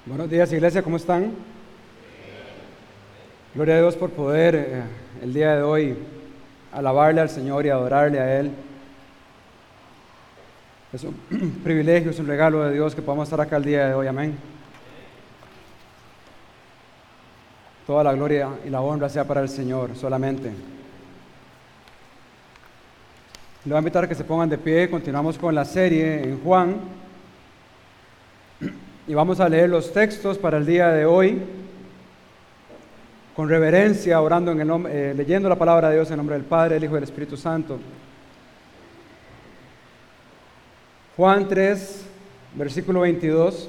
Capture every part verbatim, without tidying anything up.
Buenos días, iglesia, ¿cómo están? Gloria a Dios por poder eh, el día de hoy alabarle al Señor y adorarle a Él. Es un privilegio, es un regalo de Dios que podamos estar acá el día de hoy, amén. Toda la gloria y la honra sea para el Señor solamente. Le voy a invitar a que se pongan de pie. Continuamos con la serie en Juan y vamos a leer los textos para el día de hoy con reverencia, orando en el nombre, eh, leyendo la palabra de Dios en nombre del Padre, del Hijo y del Espíritu Santo. Juan tres, versículo veintidós,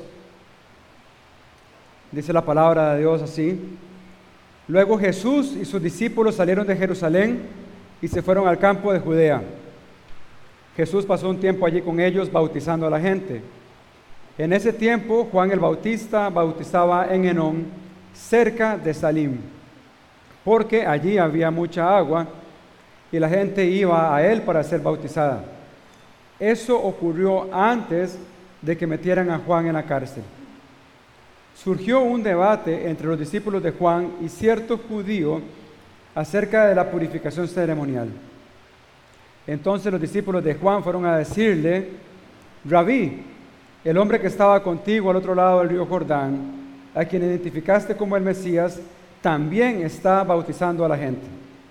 dice la palabra de Dios así: Luego Jesús y sus discípulos salieron de Jerusalén y se fueron al campo de Judea. Jesús pasó un tiempo allí con ellos, bautizando a la gente. En ese tiempo, Juan el Bautista bautizaba en Enón, cerca de Salim, porque allí había mucha agua y la gente iba a él para ser bautizada. Eso ocurrió antes de que metieran a Juan en la cárcel. Surgió un debate entre los discípulos de Juan y cierto judío acerca de la purificación ceremonial. Entonces los discípulos de Juan fueron a decirle: Rabí, el hombre que estaba contigo al otro lado del río Jordán, a quien identificaste como el Mesías, también está bautizando a la gente.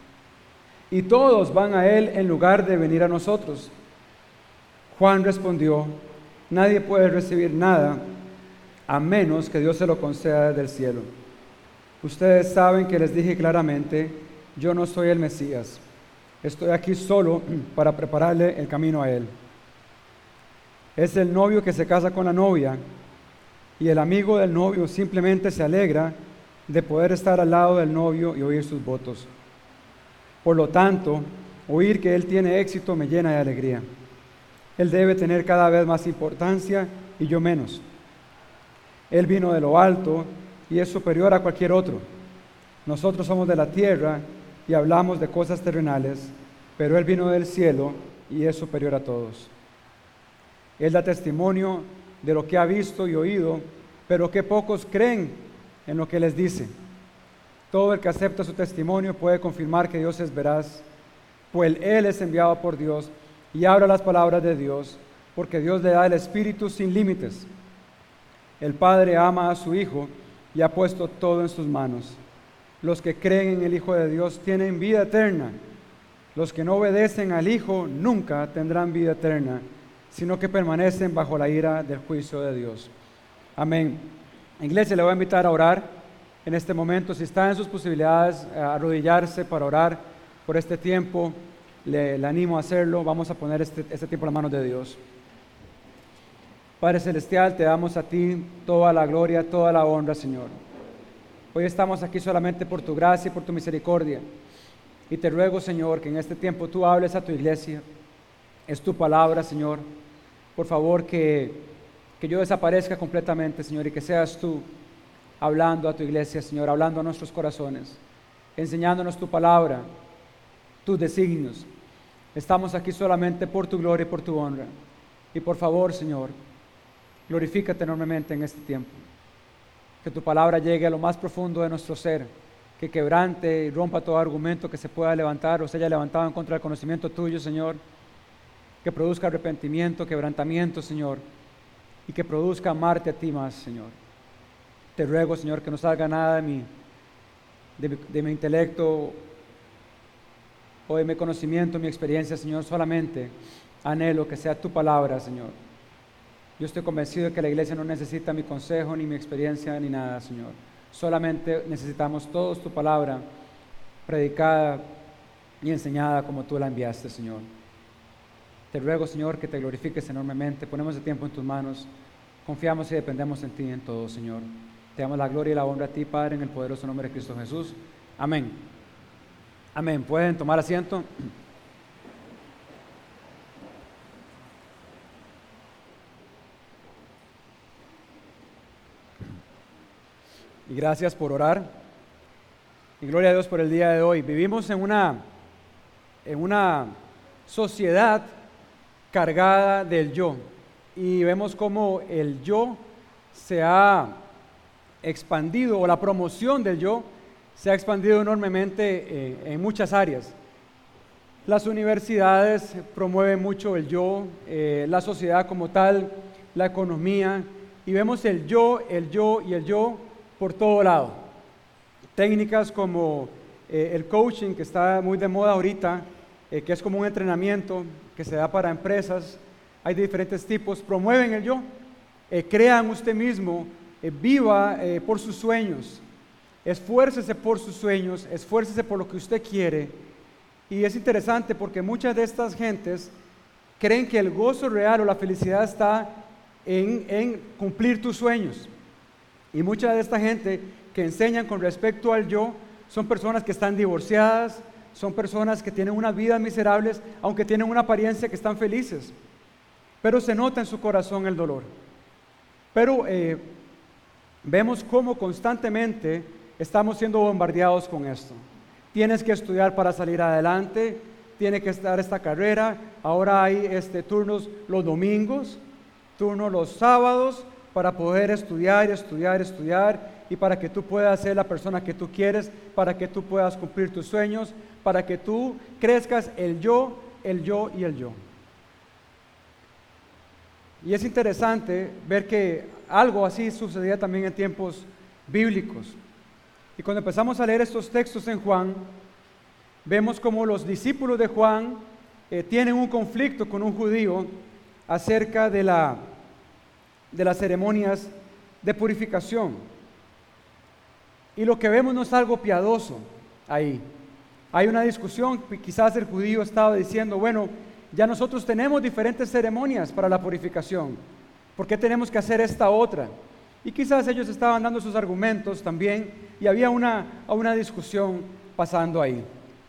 Y todos van a él en lugar de venir a nosotros. Juan respondió: Nadie puede recibir nada a menos que Dios se lo conceda desde el cielo. Ustedes saben que les dije claramente: yo no soy el Mesías. Estoy aquí solo para prepararle el camino a él. Es el novio que se casa con la novia, y el amigo del novio simplemente se alegra de poder estar al lado del novio y oír sus votos. Por lo tanto, oír que él tiene éxito me llena de alegría. Él debe tener cada vez más importancia y yo menos. Él vino de lo alto y es superior a cualquier otro. Nosotros somos de la tierra y hablamos de cosas terrenales, pero él vino del cielo y es superior a todos. Él da testimonio de lo que ha visto y oído, pero que pocos creen en lo que les dice. Todo el que acepta su testimonio puede confirmar que Dios es veraz, pues Él es enviado por Dios y habla las palabras de Dios, porque Dios le da el Espíritu sin límites. El Padre ama a su Hijo y ha puesto todo en sus manos. Los que creen en el Hijo de Dios tienen vida eterna. Los que no obedecen al Hijo nunca tendrán vida eterna, sino que permanecen bajo la ira del juicio de Dios. Amén. Iglesia, le voy a invitar a orar en este momento. Si está en sus posibilidades, a arrodillarse para orar por este tiempo, le, le animo a hacerlo. Vamos a poner este, este tiempo en las manos de Dios. Padre Celestial, te damos a ti toda la gloria, toda la honra, Señor. Hoy estamos aquí solamente por tu gracia y por tu misericordia. Y te ruego, Señor, que en este tiempo tú hables a tu iglesia. Es tu palabra, Señor. Por favor, que, que yo desaparezca completamente, Señor, y que seas tú hablando a tu iglesia, Señor, hablando a nuestros corazones, enseñándonos tu palabra, tus designios. Estamos aquí solamente por tu gloria y por tu honra. Y por favor, Señor, glorifícate enormemente en este tiempo. Que tu palabra llegue a lo más profundo de nuestro ser, que quebrante y rompa todo argumento que se pueda levantar o se haya levantado en contra del conocimiento tuyo, Señor. Que produzca arrepentimiento, quebrantamiento, Señor, y que produzca amarte a ti más, Señor. Te ruego, Señor, que no salga nada de mi, de, mi- de mi intelecto o de mi conocimiento, mi experiencia, Señor. Solamente anhelo que sea tu palabra, Señor. Yo estoy convencido de que la iglesia no necesita mi consejo, ni mi experiencia, ni nada, Señor. Solamente necesitamos todos tu palabra predicada y enseñada como tú la enviaste, Señor. Te ruego, Señor, que te glorifiques enormemente. Ponemos el tiempo en tus manos. Confiamos y dependemos en ti en todo, Señor. Te damos la gloria y la honra a ti, Padre, en el poderoso nombre de Cristo Jesús. Amén. Amén. ¿Pueden tomar asiento? Y gracias por orar. Y gloria a Dios por el día de hoy. Vivimos en una, en una sociedad cargada del yo. Y vemos cómo el yo se ha expandido, o la promoción del yo se ha expandido enormemente eh, en muchas áreas. Las universidades promueven mucho el yo, eh, la sociedad como tal, la economía, y vemos el yo, el yo y el yo por todo lado. Técnicas como eh, el coaching, que está muy de moda ahorita, eh, que es como un entrenamiento que se da para empresas, hay de diferentes tipos, promueven el yo, eh, crean usted mismo, eh, viva eh, por sus sueños, esfuércese por sus sueños, esfuércese por lo que usted quiere. Y es interesante porque muchas de estas gentes creen que el gozo real o la felicidad está en, en cumplir tus sueños. Y mucha de esta gente que enseñan con respecto al yo son personas que están divorciadas, son personas que tienen unas vidas miserables, aunque tienen una apariencia que están felices. Pero se nota en su corazón el dolor. Pero eh, vemos cómo constantemente estamos siendo bombardeados con esto. Tienes que estudiar para salir adelante, tiene que estar esta carrera, ahora hay este, turnos los domingos, turnos los sábados, para poder estudiar y estudiar, estudiar, y para que tú puedas ser la persona que tú quieres, para que tú puedas cumplir tus sueños, para que tú crezcas el yo, el yo y el yo. Y es interesante ver que algo así sucedía también en tiempos bíblicos. Y cuando empezamos a leer estos textos en Juan, vemos como los discípulos de Juan eh, tienen un conflicto con un judío acerca de, la, de las ceremonias de purificación. Y lo que vemos no es algo piadoso ahí. Hay una discusión, quizás el judío estaba diciendo, bueno, ya nosotros tenemos diferentes ceremonias para la purificación, ¿por qué tenemos que hacer esta otra? Y quizás ellos estaban dando sus argumentos también, y había una, una discusión pasando ahí.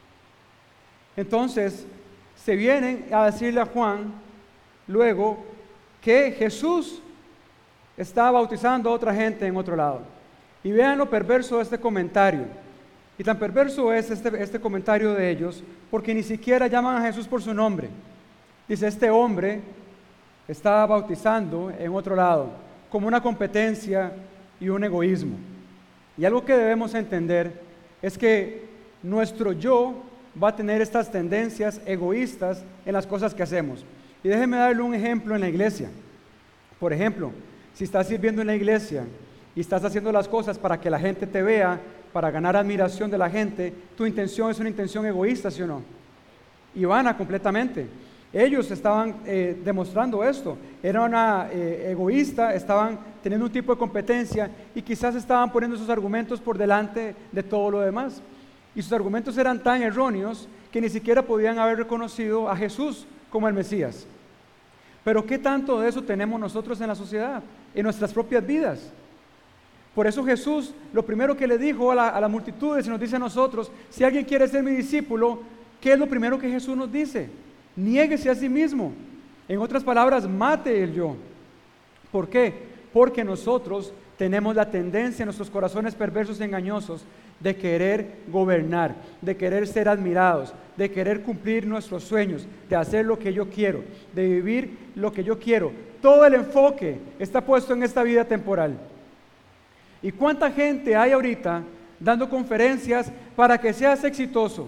Entonces, se vienen a decirle a Juan, luego, que Jesús está bautizando a otra gente en otro lado. Y vean lo perverso de este comentario. Y tan perverso es este, este comentario de ellos, porque ni siquiera llaman a Jesús por su nombre. Dice, este hombre está bautizando en otro lado, como una competencia y un egoísmo. Y algo que debemos entender es que nuestro yo va a tener estas tendencias egoístas en las cosas que hacemos. Y déjeme darle un ejemplo en la iglesia. Por ejemplo, si estás sirviendo en la iglesia y estás haciendo las cosas para que la gente te vea, para ganar admiración de la gente, tu intención es una intención egoísta, ¿sí o no? Y vana completamente. Ellos estaban eh, demostrando esto, era una eh, egoísta, estaban teniendo un tipo de competencia y quizás estaban poniendo sus argumentos por delante de todo lo demás. Y sus argumentos eran tan erróneos que ni siquiera podían haber reconocido a Jesús como el Mesías. Pero ¿qué tanto de eso tenemos nosotros en la sociedad, en nuestras propias vidas? Por eso Jesús, lo primero que le dijo a la, a la multitud, y nos dice a nosotros, si alguien quiere ser mi discípulo, ¿qué es lo primero que Jesús nos dice? Niéguese a sí mismo. En otras palabras, mate el yo. ¿Por qué? Porque nosotros tenemos la tendencia en nuestros corazones perversos y engañosos de querer gobernar, de querer ser admirados, de querer cumplir nuestros sueños, de hacer lo que yo quiero, de vivir lo que yo quiero. Todo el enfoque está puesto en esta vida temporal. ¿Y cuánta gente hay ahorita dando conferencias para que seas exitoso?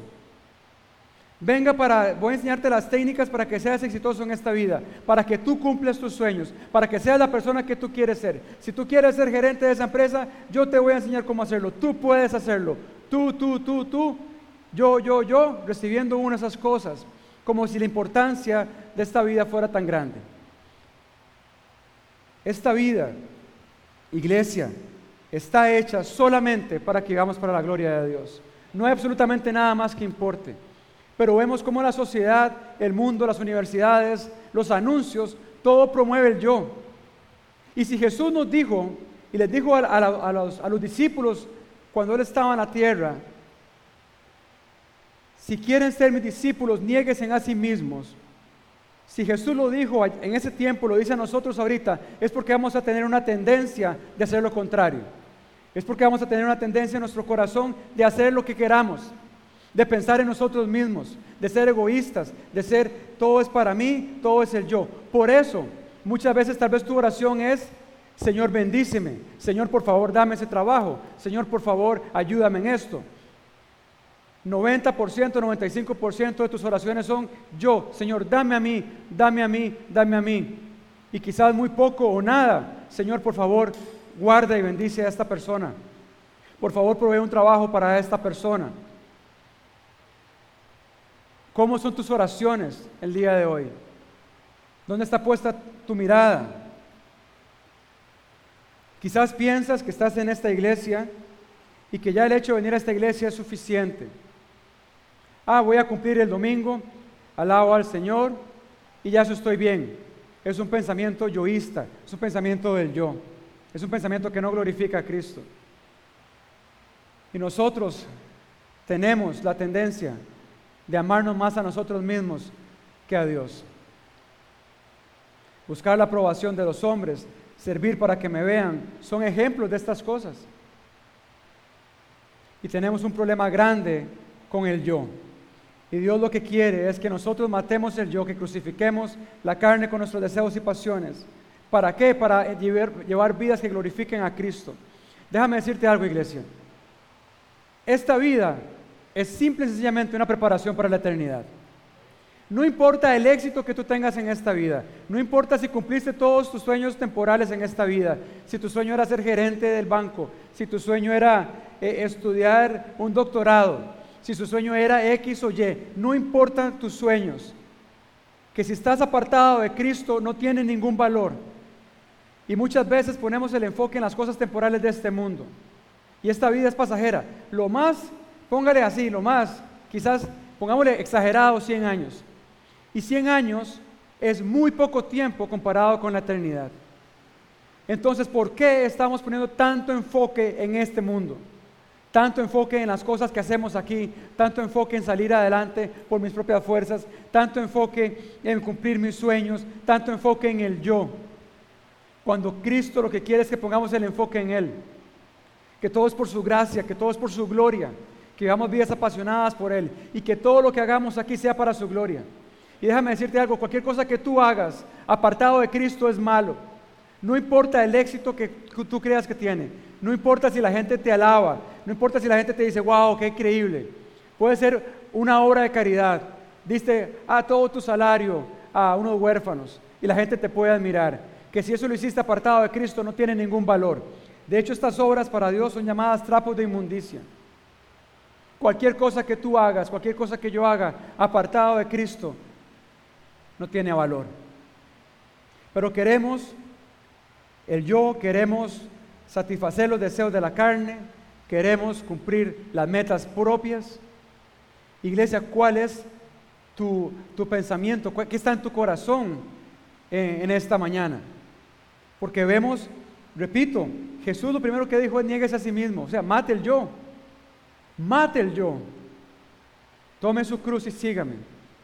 Venga para, voy a enseñarte las técnicas para que seas exitoso en esta vida, para que tú cumplas tus sueños, para que seas la persona que tú quieres ser. Si tú quieres ser gerente de esa empresa, yo te voy a enseñar cómo hacerlo. Tú puedes hacerlo. Tú, tú, tú, tú, yo, yo, yo, recibiendo una de esas cosas, como si la importancia de esta vida fuera tan grande. Esta vida, iglesia, está hecha solamente para que vivamos para la gloria de Dios. No hay absolutamente nada más que importe. Pero vemos cómo la sociedad, el mundo, las universidades, los anuncios, todo promueve el yo. Y si Jesús nos dijo, y les dijo a, a, a, los, a los discípulos cuando Él estaba en la tierra, si quieren ser mis discípulos, niéguense a sí mismos. Si Jesús lo dijo en ese tiempo, lo dice a nosotros ahorita, es porque vamos a tener una tendencia de hacer lo contrario. Es porque vamos a tener una tendencia en nuestro corazón de hacer lo que queramos, de pensar en nosotros mismos, de ser egoístas, de ser todo es para mí, todo es el yo. Por eso, muchas veces tal vez tu oración es, Señor, bendíceme. Señor, por favor, dame ese trabajo. Señor, por favor, ayúdame en esto. noventa por ciento, noventa y cinco por ciento de tus oraciones son yo, Señor, dame a mí, dame a mí, dame a mí. Y quizás muy poco o nada. Señor, por favor, guarda y bendice a esta persona. Por favor, provee un trabajo para esta persona. ¿Cómo son tus oraciones el día de hoy? ¿Dónde está puesta tu mirada? Quizás piensas que estás en esta iglesia y que ya el hecho de venir a esta iglesia es suficiente. Ah, voy a cumplir el domingo, alabo al Señor y ya eso estoy bien. Es un pensamiento yoísta, es un pensamiento del yo, es un pensamiento que no glorifica a Cristo. Y nosotros tenemos la tendencia de amarnos más a nosotros mismos que a Dios. Buscar la aprobación de los hombres, servir para que me vean, son ejemplos de estas cosas. Y tenemos un problema grande con el yo. Y Dios lo que quiere es que nosotros matemos el yo, que crucifiquemos la carne con nuestros deseos y pasiones. ¿Para qué? Para llevar, llevar vidas que glorifiquen a Cristo. Déjame decirte algo, iglesia. Esta vida es simple y sencillamente una preparación para la eternidad. No importa el éxito que tú tengas en esta vida, no importa si cumpliste todos tus sueños temporales en esta vida, si tu sueño era ser gerente del banco, si tu sueño era eh, estudiar un doctorado, si su sueño era X o Y, no importan tus sueños, que si estás apartado de Cristo no tiene ningún valor. Y muchas veces ponemos el enfoque en las cosas temporales de este mundo. Y esta vida es pasajera. Lo más, póngale así, lo más, quizás pongámosle exagerado cien años. Y cien años es muy poco tiempo comparado con la eternidad. Entonces, ¿por qué estamos poniendo tanto enfoque en este mundo? Tanto enfoque en las cosas que hacemos aquí, tanto enfoque en salir adelante por mis propias fuerzas, tanto enfoque en cumplir mis sueños, tanto enfoque en el yo. Cuando Cristo lo que quiere es que pongamos el enfoque en Él, que todo es por su gracia, que todo es por su gloria, que vivamos vidas apasionadas por Él y que todo lo que hagamos aquí sea para su gloria. Y déjame decirte algo, cualquier cosa que tú hagas apartado de Cristo es malo. No importa el éxito que tú creas que tiene, no importa si la gente te alaba, no importa si la gente te dice, wow, qué increíble. Puede ser una obra de caridad, diste a todo tu salario a unos huérfanos y la gente te puede admirar, que si eso lo hiciste apartado de Cristo no tiene ningún valor. De hecho, estas obras para Dios son llamadas trapos de inmundicia. Cualquier cosa que tú hagas, cualquier cosa que yo haga apartado de Cristo no tiene valor. Pero queremos el yo, queremos satisfacer los deseos de la carne, queremos cumplir las metas propias. Iglesia, ¿cuál es tu, tu pensamiento? ¿Qué está en tu corazón en, en esta mañana? Porque vemos, repito, Jesús lo primero que dijo es niéguese a sí mismo, o sea, mate el yo, mate el yo, tome su cruz y sígame.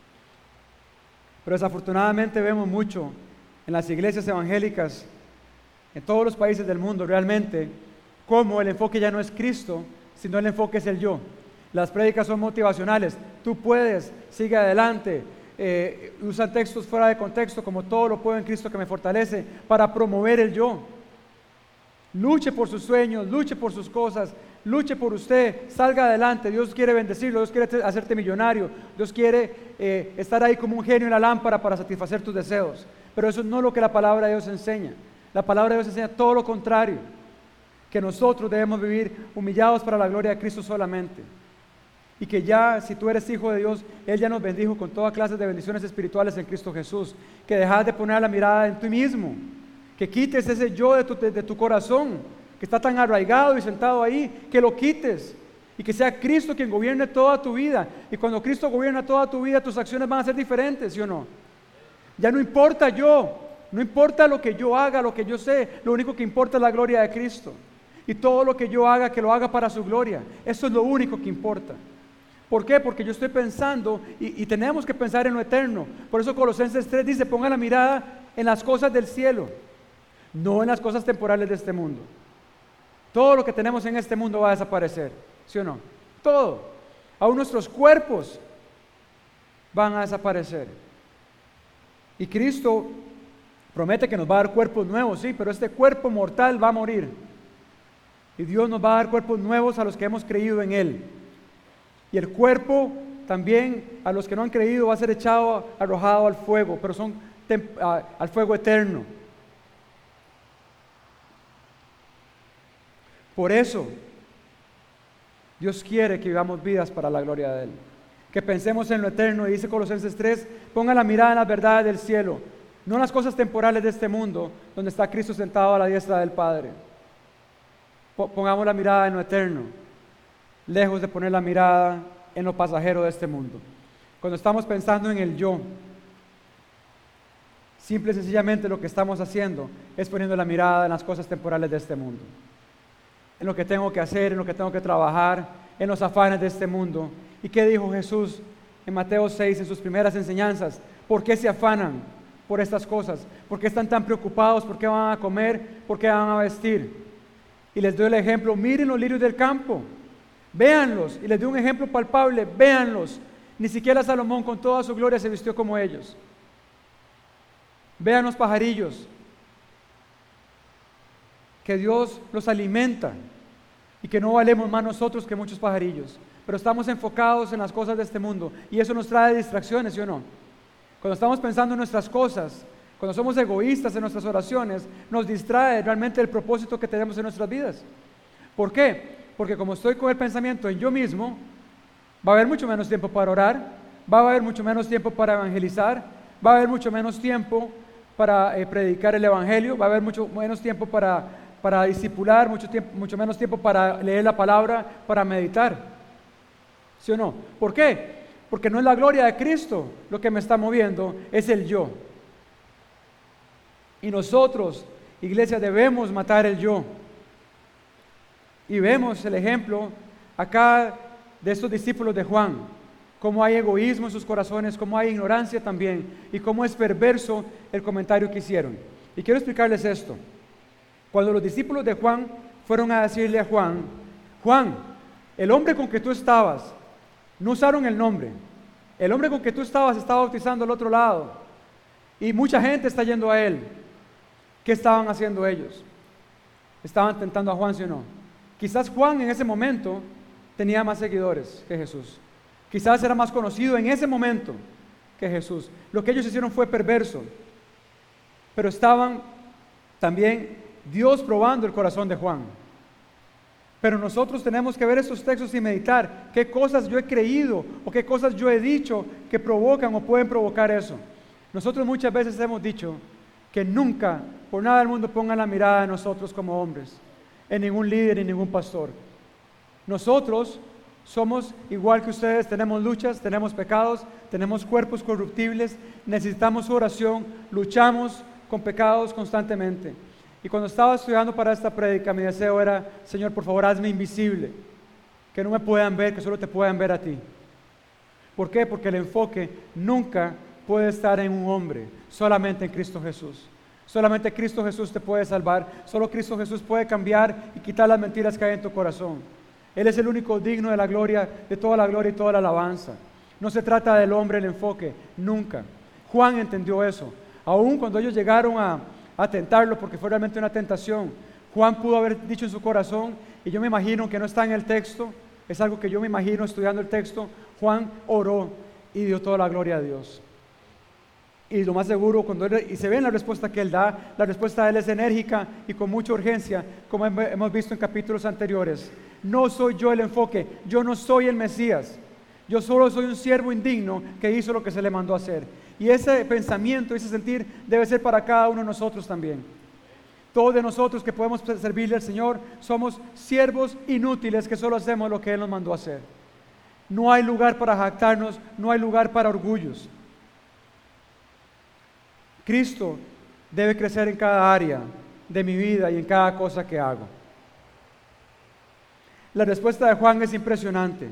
Pero desafortunadamente vemos mucho en las iglesias evangélicas en todos los países del mundo realmente cómo el enfoque ya no es Cristo, sino el enfoque es el yo. Las prédicas son motivacionales, tú puedes, sigue adelante, eh, usan textos fuera de contexto como todo lo puedo en Cristo que me fortalece para promover el yo. Luche por sus sueños, luche por sus cosas, luche por usted, salga adelante. Dios quiere bendecirlo, Dios quiere hacerte millonario, Dios quiere eh, estar ahí como un genio en la lámpara para satisfacer tus deseos. Pero eso no es lo que la palabra de Dios enseña. La palabra de Dios enseña todo lo contrario, que nosotros debemos vivir humillados para la gloria de Cristo solamente. Y que ya, si tú eres hijo de Dios, Él ya nos bendijo con toda clase de bendiciones espirituales en Cristo Jesús. Que dejas de poner la mirada en ti mismo, que quites ese yo de tu, de, de tu corazón, que está tan arraigado y sentado ahí, que lo quites. Y que sea Cristo quien gobierne toda tu vida. Y cuando Cristo gobierna toda tu vida, tus acciones van a ser diferentes, ¿sí o no? Ya no importa yo. No importa lo que yo haga, lo que yo sé, lo único que importa es la gloria de Cristo. Y todo lo que yo haga, que lo haga para su gloria. Eso es lo único que importa. ¿Por qué? Porque yo estoy pensando, y, y tenemos que pensar en lo eterno. Por eso Colosenses tres dice, ponga la mirada en las cosas del cielo, no en las cosas temporales de este mundo. Todo lo que tenemos en este mundo va a desaparecer, ¿sí o no? Todo. Aún nuestros cuerpos van a desaparecer. Y Cristo Promete que nos va a dar cuerpos nuevos, sí, pero este cuerpo mortal va a morir. Y Dios nos va a dar cuerpos nuevos a los que hemos creído en Él. Y el cuerpo también a los que no han creído va a ser echado, arrojado al fuego, pero son a, al fuego eterno. Por eso, Dios quiere que vivamos vidas para la gloria de Él. Que pensemos en lo eterno, y dice Colosenses tres, ponga la mirada en las verdades del cielo, no en las cosas temporales de este mundo, donde está Cristo sentado a la diestra del Padre. Pongamos la mirada en lo eterno, lejos de poner la mirada en lo pasajero de este mundo. Cuando estamos pensando en el yo, simple y sencillamente lo que estamos haciendo es poniendo la mirada en las cosas temporales de este mundo, en lo que tengo que hacer, en lo que tengo que trabajar, en los afanes de este mundo. ¿Y qué dijo Jesús en Mateo seis, en sus primeras enseñanzas? ¿Por qué se afanan por estas cosas? ¿Por qué están tan preocupados? ¿Por qué van a comer? ¿Por qué van a vestir? Y les doy el ejemplo, miren los lirios del campo, véanlos, y les doy un ejemplo palpable, véanlos. Ni siquiera Salomón con toda su gloria se vistió como ellos. Vean los pajarillos, que Dios los alimenta, y que no valemos más nosotros que muchos pajarillos, pero estamos enfocados en las cosas de este mundo, y eso nos trae distracciones, ¿sí o no? Cuando estamos pensando en nuestras cosas, cuando somos egoístas en nuestras oraciones, nos distrae realmente el propósito que tenemos en nuestras vidas. ¿Por qué? Porque como estoy con el pensamiento en yo mismo, va a haber mucho menos tiempo para orar, va a haber mucho menos tiempo para evangelizar, va a haber mucho menos tiempo para eh, predicar el evangelio, va a haber mucho menos tiempo para, para discipular, mucho, tiempo, mucho menos tiempo para leer la palabra, para meditar. ¿Sí o no? ¿Por qué? Porque no es la gloria de Cristo lo que me está moviendo, es el yo. Y nosotros, iglesia, debemos matar el yo. Y vemos el ejemplo acá de estos discípulos de Juan, cómo hay egoísmo en sus corazones, cómo hay ignorancia también, y cómo es perverso el comentario que hicieron. Y quiero explicarles esto. Cuando los discípulos de Juan fueron a decirle a Juan, Juan, el hombre con que tú estabas, no usaron el nombre, el hombre con que tú estabas estaba bautizando al otro lado, y mucha gente está yendo a él. ¿Qué estaban haciendo ellos? ¿Estaban tentando a Juan, sí o no? Quizás Juan en ese momento tenía más seguidores que Jesús. Quizás era más conocido en ese momento que Jesús. Lo que ellos hicieron fue perverso. Pero estaban también Dios probando el corazón de Juan. Pero nosotros tenemos que ver estos textos y meditar qué cosas yo he creído o qué cosas yo he dicho que provocan o pueden provocar eso. Nosotros muchas veces hemos dicho que nunca, por nada del mundo, pongan la mirada en nosotros como hombres, en ningún líder y ningún pastor. Nosotros somos igual que ustedes, tenemos luchas, tenemos pecados, tenemos cuerpos corruptibles, necesitamos su oración, luchamos con pecados constantemente. Y cuando estaba estudiando para esta prédica, mi deseo era, Señor, por favor, hazme invisible, que no me puedan ver, que solo te puedan ver a ti. ¿Por qué? Porque el enfoque nunca puede estar en un hombre, solamente en Cristo Jesús. Solamente Cristo Jesús te puede salvar, solo Cristo Jesús puede cambiar y quitar las mentiras que hay en tu corazón. Él es el único digno de la gloria, de toda la gloria y toda la alabanza. No se trata del hombre el enfoque, nunca. Juan entendió eso. Aún cuando ellos llegaron a, a tentarlo, porque fue realmente una tentación, Juan pudo haber dicho en su corazón, y yo me imagino que no está en el texto, es algo que yo me imagino estudiando el texto, Juan oró y dio toda la gloria a Dios. Y lo más seguro, cuando él, y se ve en la respuesta que él da, la respuesta de él es enérgica y con mucha urgencia, como hemos visto en capítulos anteriores. No soy yo el enfoque, yo no soy el Mesías, yo solo soy un siervo indigno que hizo lo que se le mandó a hacer. Y ese pensamiento, ese sentir debe ser para cada uno de nosotros también. Todos de nosotros que podemos servirle al Señor somos siervos inútiles que solo hacemos lo que Él nos mandó a hacer. No hay lugar para jactarnos, no hay lugar para orgullos. Cristo debe crecer en cada área de mi vida y en cada cosa que hago. La respuesta de Juan es impresionante.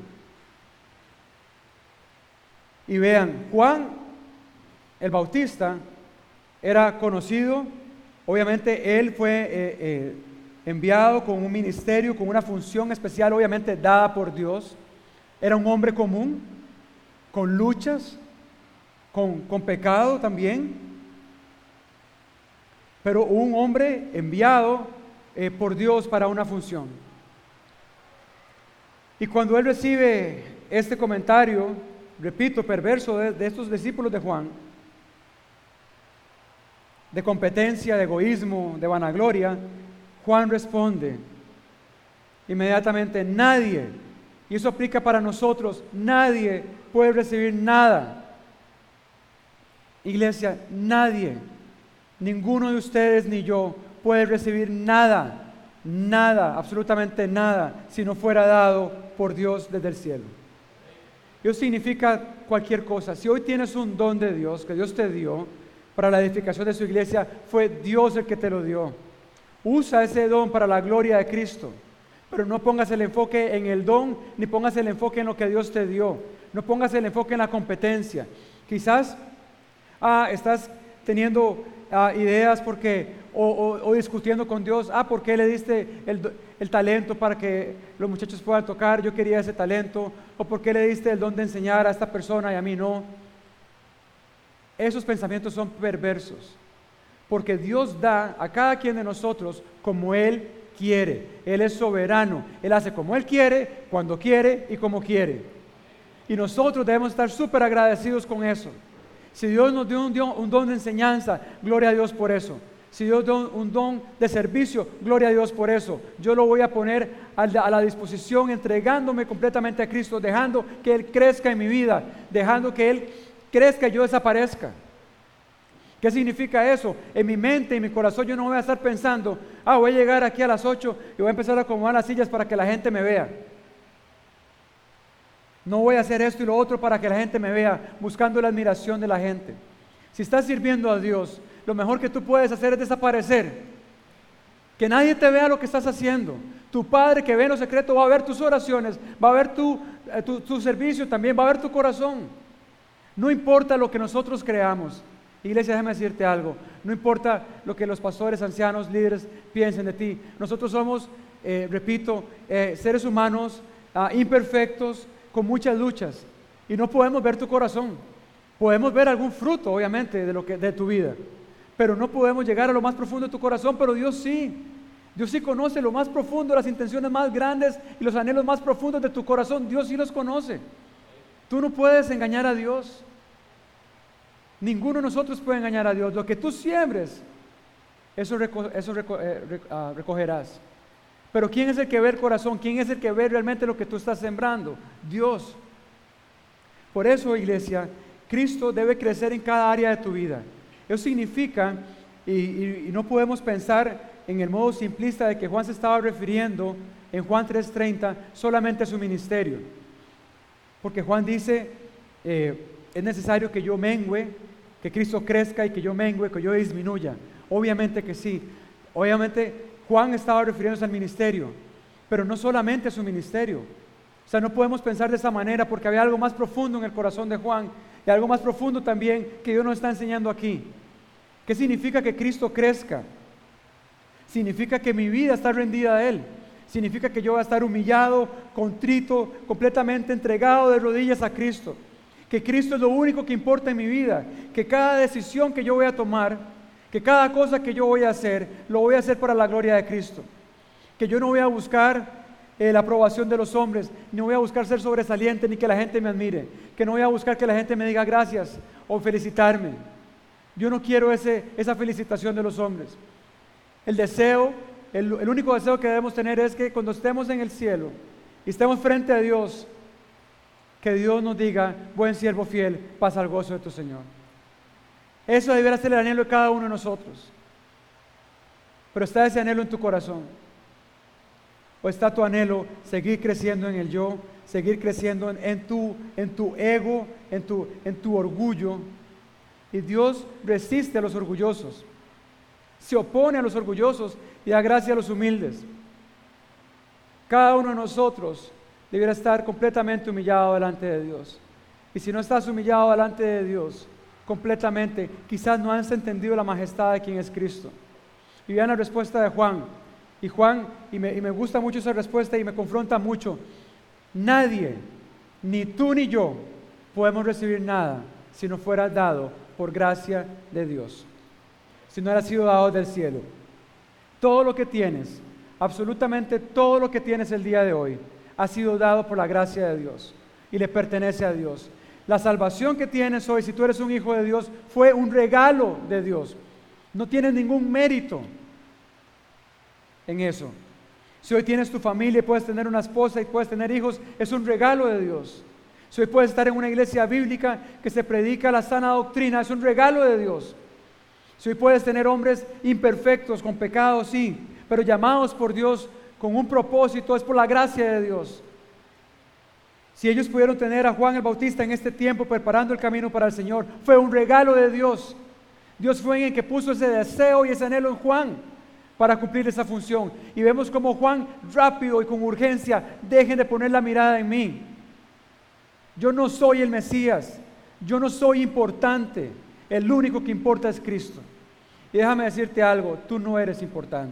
Y vean, Juan el Bautista era conocido, obviamente él fue eh, eh, enviado con un ministerio, con una función especial, obviamente dada por Dios. Era un hombre común, con luchas, con, con pecado también. pero un hombre enviado eh, por Dios para una función. Y cuando él recibe este comentario, repito, perverso de, de estos discípulos de Juan, de competencia, de egoísmo, de vanagloria, Juan responde inmediatamente: nadie, y eso aplica para nosotros, nadie puede recibir nada. Iglesia, nadie, ninguno de ustedes ni yo puede recibir nada, nada, absolutamente nada, si no fuera dado por Dios desde el cielo. Eso significa cualquier cosa. Si hoy tienes un don de Dios, que Dios te dio para la edificación de su iglesia, fue Dios el que te lo dio. Usa ese don para la gloria de Cristo, pero no pongas el enfoque en el don, ni pongas el enfoque en lo que Dios te dio. No pongas el enfoque en la competencia. Quizás ah, estás teniendo ah, ideas porque, o, o, o discutiendo con Dios: ah, ¿por qué le diste el, el talento para que los muchachos puedan tocar? Yo quería ese talento. O ¿por qué le diste el don de enseñar a esta persona y a mí no? Esos pensamientos son perversos, porque Dios da a cada quien de nosotros como Él quiere. Él es soberano. Él hace como Él quiere, cuando quiere y como quiere. Y nosotros debemos estar súper agradecidos con eso. Si Dios nos dio un, don, un don de enseñanza, gloria a Dios por eso. Si Dios dio un don de servicio, gloria a Dios por eso. Yo lo voy a poner a la, a la disposición, entregándome completamente a Cristo, dejando que Él crezca en mi vida, dejando que Él crezca y yo desaparezca. ¿Qué significa eso? En mi mente, en mi corazón, yo no voy a estar pensando: ah, voy a llegar aquí a las ocho y voy a empezar a acomodar las sillas para que la gente me vea. No voy a hacer esto y lo otro para que la gente me vea, buscando la admiración de la gente. Si estás sirviendo a Dios, lo mejor que tú puedes hacer es desaparecer. Que nadie te vea lo que estás haciendo. Tu Padre que ve en lo secreto va a ver tus oraciones, va a ver tu, eh, tu, tu servicio también, va a ver tu corazón. No importa lo que nosotros creamos. Iglesia, déjame decirte algo. No importa lo que los pastores, ancianos, líderes piensen de ti. Nosotros somos, eh, repito, eh, seres humanos uh, imperfectos, con muchas luchas. Y no podemos ver tu corazón. Podemos ver algún fruto, obviamente, de, lo que, de tu vida. Pero no podemos llegar a lo más profundo de tu corazón. Pero Dios sí. Dios sí conoce lo más profundo, las intenciones más grandes y los anhelos más profundos de tu corazón. Dios sí los conoce. Tú no puedes engañar a Dios. Ninguno de nosotros puede engañar a Dios. Lo que tú siembres, eso, reco eso reco eh, rec uh, recogerás. Pero ¿quién es el que ve el corazón? ¿Quién es el que ve realmente lo que tú estás sembrando? Dios. Por eso, iglesia, Cristo debe crecer en cada área de tu vida. Eso significa, y, y, y no podemos pensar en el modo simplista de que Juan se estaba refiriendo en Juan tres treinta solamente a su ministerio. Porque Juan dice, eh, es necesario que yo mengüe, que Cristo crezca, y que yo mengüe, que yo disminuya. Obviamente que sí. Obviamente Juan estaba refiriéndose al ministerio, pero no solamente a su ministerio. O sea, no podemos pensar de esa manera, porque había algo más profundo en el corazón de Juan, y algo más profundo también que Dios nos está enseñando aquí. ¿Qué significa que Cristo crezca? Significa que mi vida está rendida a Él. Significa que yo voy a estar humillado, contrito, completamente entregado de rodillas a Cristo. Que Cristo es lo único que importa en mi vida. Que cada decisión que yo voy a tomar, que cada cosa que yo voy a hacer, lo voy a hacer para la gloria de Cristo. Que yo no voy a buscar eh, la aprobación de los hombres, ni voy a buscar ser sobresaliente, ni que la gente me admire. Que no voy a buscar que la gente me diga gracias o felicitarme. Yo no quiero ese, esa felicitación de los hombres. El deseo, el, el único deseo que debemos tener es que cuando estemos en el cielo y estemos frente a Dios, que Dios nos diga: buen siervo fiel, pasa al gozo de tu Señor. Eso debería ser el anhelo de cada uno de nosotros. Pero ¿está ese anhelo en tu corazón? ¿O está tu anhelo seguir creciendo en el yo, seguir creciendo en, en, tu, en tu ego, en tu, en tu orgullo? Y Dios resiste a los orgullosos, se opone a los orgullosos y da gracia a los humildes. Cada uno de nosotros debiera estar completamente humillado delante de Dios. Y si no estás humillado delante de Dios completamente, quizás no has entendido la majestad de quien es Cristo. Y vean la respuesta de Juan. Y Juan, y me, y me gusta mucho esa respuesta y me confronta mucho. Nadie, ni tú ni yo, podemos recibir nada si no fuera dado por gracia de Dios. sino ha sido dado del cielo. Todo lo que tienes, absolutamente todo lo que tienes el día de hoy, ha sido dado por la gracia de Dios y le pertenece a Dios. La salvación que tienes hoy, si tú eres un hijo de Dios, fue un regalo de Dios. No tienes ningún mérito en eso. Si hoy tienes tu familia y puedes tener una esposa y puedes tener hijos, es un regalo de Dios. Si hoy puedes estar en una iglesia bíblica que se predica la sana doctrina, es un regalo de Dios. Si hoy puedes tener hombres imperfectos, con pecados, sí, pero llamados por Dios con un propósito, es por la gracia de Dios. Si ellos pudieron tener a Juan el Bautista en este tiempo preparando el camino para el Señor, fue un regalo de Dios. Dios fue en el que puso ese deseo y ese anhelo en Juan para cumplir esa función. Y vemos como Juan, rápido y con urgencia, dejen de poner la mirada en mí. Yo no soy el Mesías, yo no soy importante, el único que importa es Cristo. Y déjame decirte algo, tú no eres importante.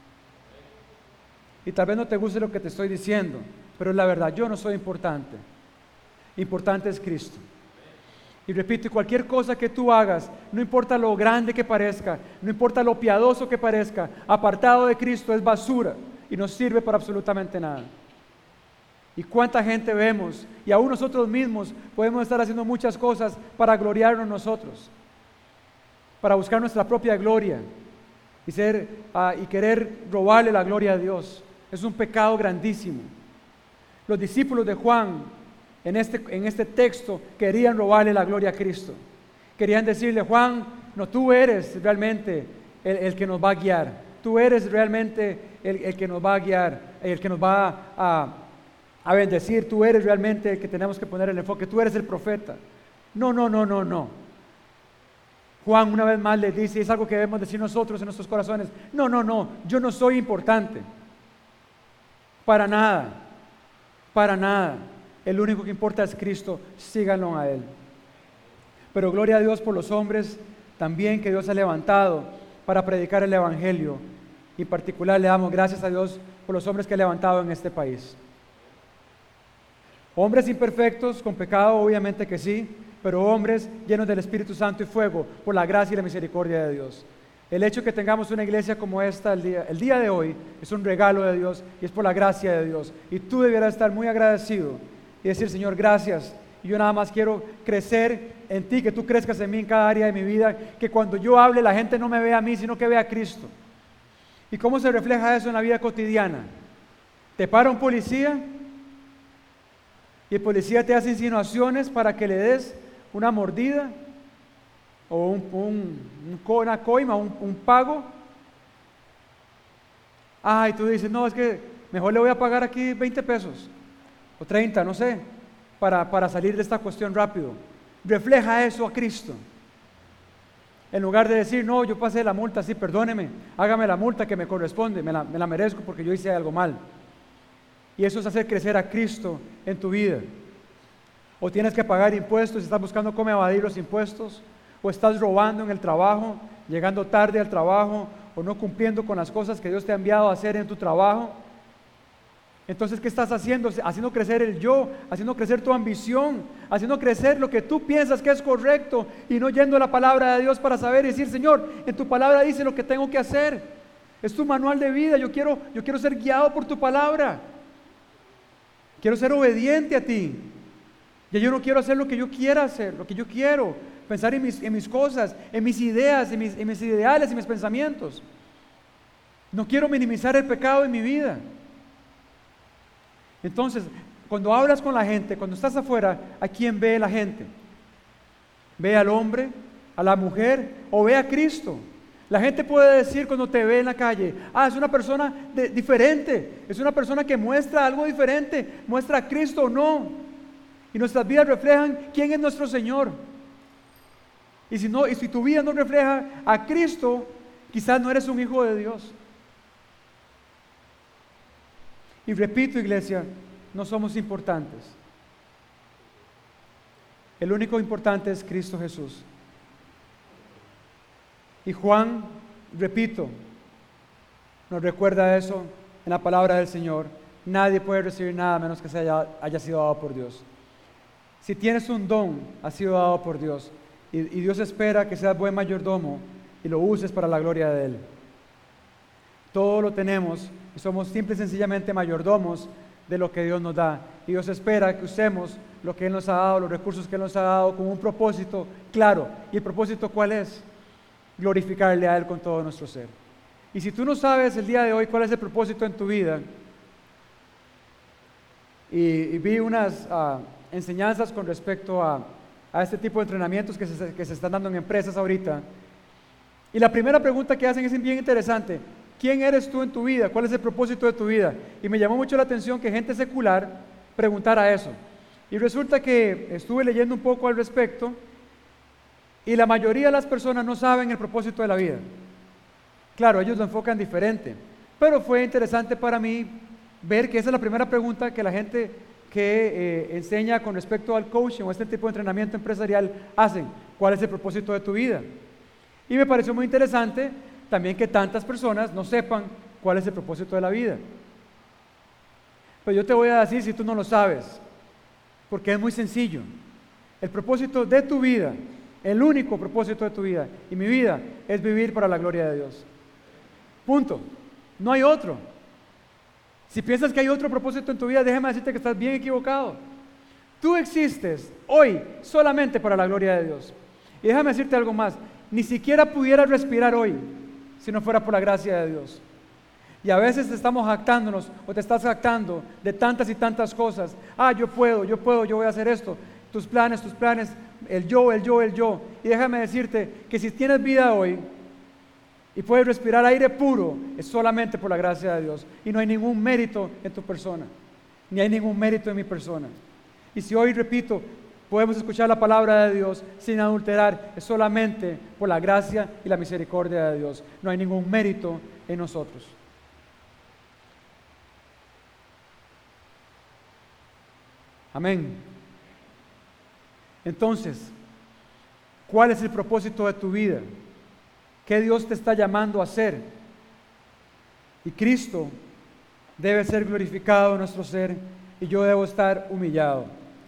Y tal vez no te guste lo que te estoy diciendo, pero es la verdad, yo no soy importante. Importante es Cristo. Y repito, cualquier cosa que tú hagas, no importa lo grande que parezca, no importa lo piadoso que parezca, apartado de Cristo es basura y no sirve para absolutamente nada. Y cuánta gente vemos, y aún nosotros mismos podemos estar haciendo muchas cosas para gloriarnos nosotros, para buscar nuestra propia gloria y, ser, uh, y querer robarle la gloria a Dios. Es un pecado grandísimo. Los discípulos de Juan en este, en este texto querían robarle la gloria a Cristo. Querían decirle: Juan, no, tú eres realmente el, el que nos va a guiar. Tú eres realmente el, el que nos va a guiar, el que nos va a, a bendecir. Tú eres realmente el que tenemos que poner el enfoque. Tú eres el profeta. No, no, no, no, no. Juan una vez más les dice, y es algo que debemos decir nosotros en nuestros corazones: no, no, no, yo no soy importante. Para nada, para nada. El único que importa es Cristo, síganlo a Él. Pero gloria a Dios por los hombres también que Dios ha levantado para predicar el Evangelio. Y en particular le damos gracias a Dios por los hombres que ha levantado en este país. Hombres imperfectos, con pecado, obviamente que sí, pero hombres llenos del Espíritu Santo y fuego por la gracia y la misericordia de Dios. El hecho que tengamos una iglesia como esta el día, el día de hoy es un regalo de Dios y es por la gracia de Dios. Y tú debieras estar muy agradecido y decir: Señor, gracias. Y yo nada más quiero crecer en ti, que tú crezcas en mí en cada área de mi vida, que cuando yo hable la gente no me vea a mí, sino que vea a Cristo. ¿Y cómo se refleja eso en la vida cotidiana? Te para un policía y el policía te hace insinuaciones para que le des una mordida o un, un, un, una coima, un, un pago. Ah, y tú dices: no, es que mejor le voy a pagar aquí veinte pesos o treinta, no sé, para, para salir de esta cuestión rápido. Refleja eso a Cristo. En lugar de decir: no, yo pasé la multa, sí, perdóneme, hágame la multa que me corresponde, me la, me la merezco porque yo hice algo mal. Y eso es hacer crecer a Cristo en tu vida. O tienes que pagar impuestos y estás buscando cómo evadir los impuestos, o estás robando en el trabajo, llegando tarde al trabajo, o no cumpliendo con las cosas que Dios te ha enviado a hacer en tu trabajo. Entonces, ¿qué estás haciendo? Haciendo crecer el yo, haciendo crecer tu ambición, haciendo crecer lo que tú piensas que es correcto y no yendo a la palabra de Dios para saber y decir: Señor, en tu palabra dice lo que tengo que hacer. Es tu manual de vida, yo quiero, yo quiero ser guiado por tu palabra. Quiero ser obediente a ti. Y yo no quiero hacer lo que yo quiera hacer, lo que yo quiero, pensar en mis, en mis cosas, en mis ideas, en mis, en mis ideales y mis pensamientos. No quiero minimizar el pecado en mi vida. Entonces, cuando hablas con la gente, cuando estás afuera, ¿a quién ve la gente? ¿Ve al hombre, a la mujer o ve a Cristo? La gente puede decir cuando te ve en la calle: ah, es una persona de, diferente, es una persona que muestra algo diferente, muestra a Cristo o no. Y nuestras vidas reflejan quién es nuestro Señor. Y si no, y si tu vida no refleja a Cristo, quizás no eres un hijo de Dios. Y repito, iglesia, no somos importantes. El único importante es Cristo Jesús. Y Juan, repito, nos recuerda eso en la palabra del Señor. Nadie puede recibir nada menos que se haya, haya sido dado por Dios. Si tienes un don, ha sido dado por Dios. Y, y Dios espera que seas buen mayordomo y lo uses para la gloria de Él. Todo lo tenemos y somos simple y sencillamente mayordomos de lo que Dios nos da. Y Dios espera que usemos lo que Él nos ha dado, los recursos que Él nos ha dado, con un propósito claro. ¿Y el propósito cuál es? Glorificarle a Él con todo nuestro ser. Y si tú no sabes el día de hoy cuál es el propósito en tu vida, y, y vi unas uh, enseñanzas con respecto a, a este tipo de entrenamientos que se, que se están dando en empresas ahorita, y la primera pregunta que hacen es bien interesante: ¿quién eres tú en tu vida? ¿Cuál es el propósito de tu vida? Y me llamó mucho la atención que gente secular preguntara eso. Y resulta que estuve leyendo un poco al respecto, y la mayoría de las personas no saben el propósito de la vida. Claro, ellos lo enfocan diferente, pero fue interesante para mí ver que esa es la primera pregunta que la gente que eh, enseña con respecto al coaching o este tipo de entrenamiento empresarial hacen: ¿cuál es el propósito de tu vida? Y me pareció muy interesante también que tantas personas no sepan cuál es el propósito de la vida. Pero yo te voy a decir, si tú no lo sabes, porque es muy sencillo. El propósito de tu vida, el único propósito de tu vida y mi vida, es vivir para la gloria de Dios. Punto. No hay otro. Si piensas que hay otro propósito en tu vida, déjame decirte que estás bien equivocado. Tú existes hoy solamente para la gloria de Dios. Y déjame decirte algo más: ni siquiera pudieras respirar hoy si no fuera por la gracia de Dios. Y a veces estamos jactándonos, o te estás jactando de tantas y tantas cosas. Ah, yo puedo, yo puedo, yo voy a hacer esto. Tus planes, tus planes, el yo, el yo, el yo. Y déjame decirte que si tienes vida hoy y puedes respirar aire puro, es solamente por la gracia de Dios. Y no hay ningún mérito en tu persona, ni hay ningún mérito en mi persona. Y si hoy, repito, podemos escuchar la palabra de Dios sin adulterar, es solamente por la gracia y la misericordia de Dios. No hay ningún mérito en nosotros. Amén. Entonces, ¿cuál es el propósito de tu vida? ¿Qué Dios te está llamando a hacer? Y Cristo debe ser glorificado en nuestro ser, y yo debo estar humillado.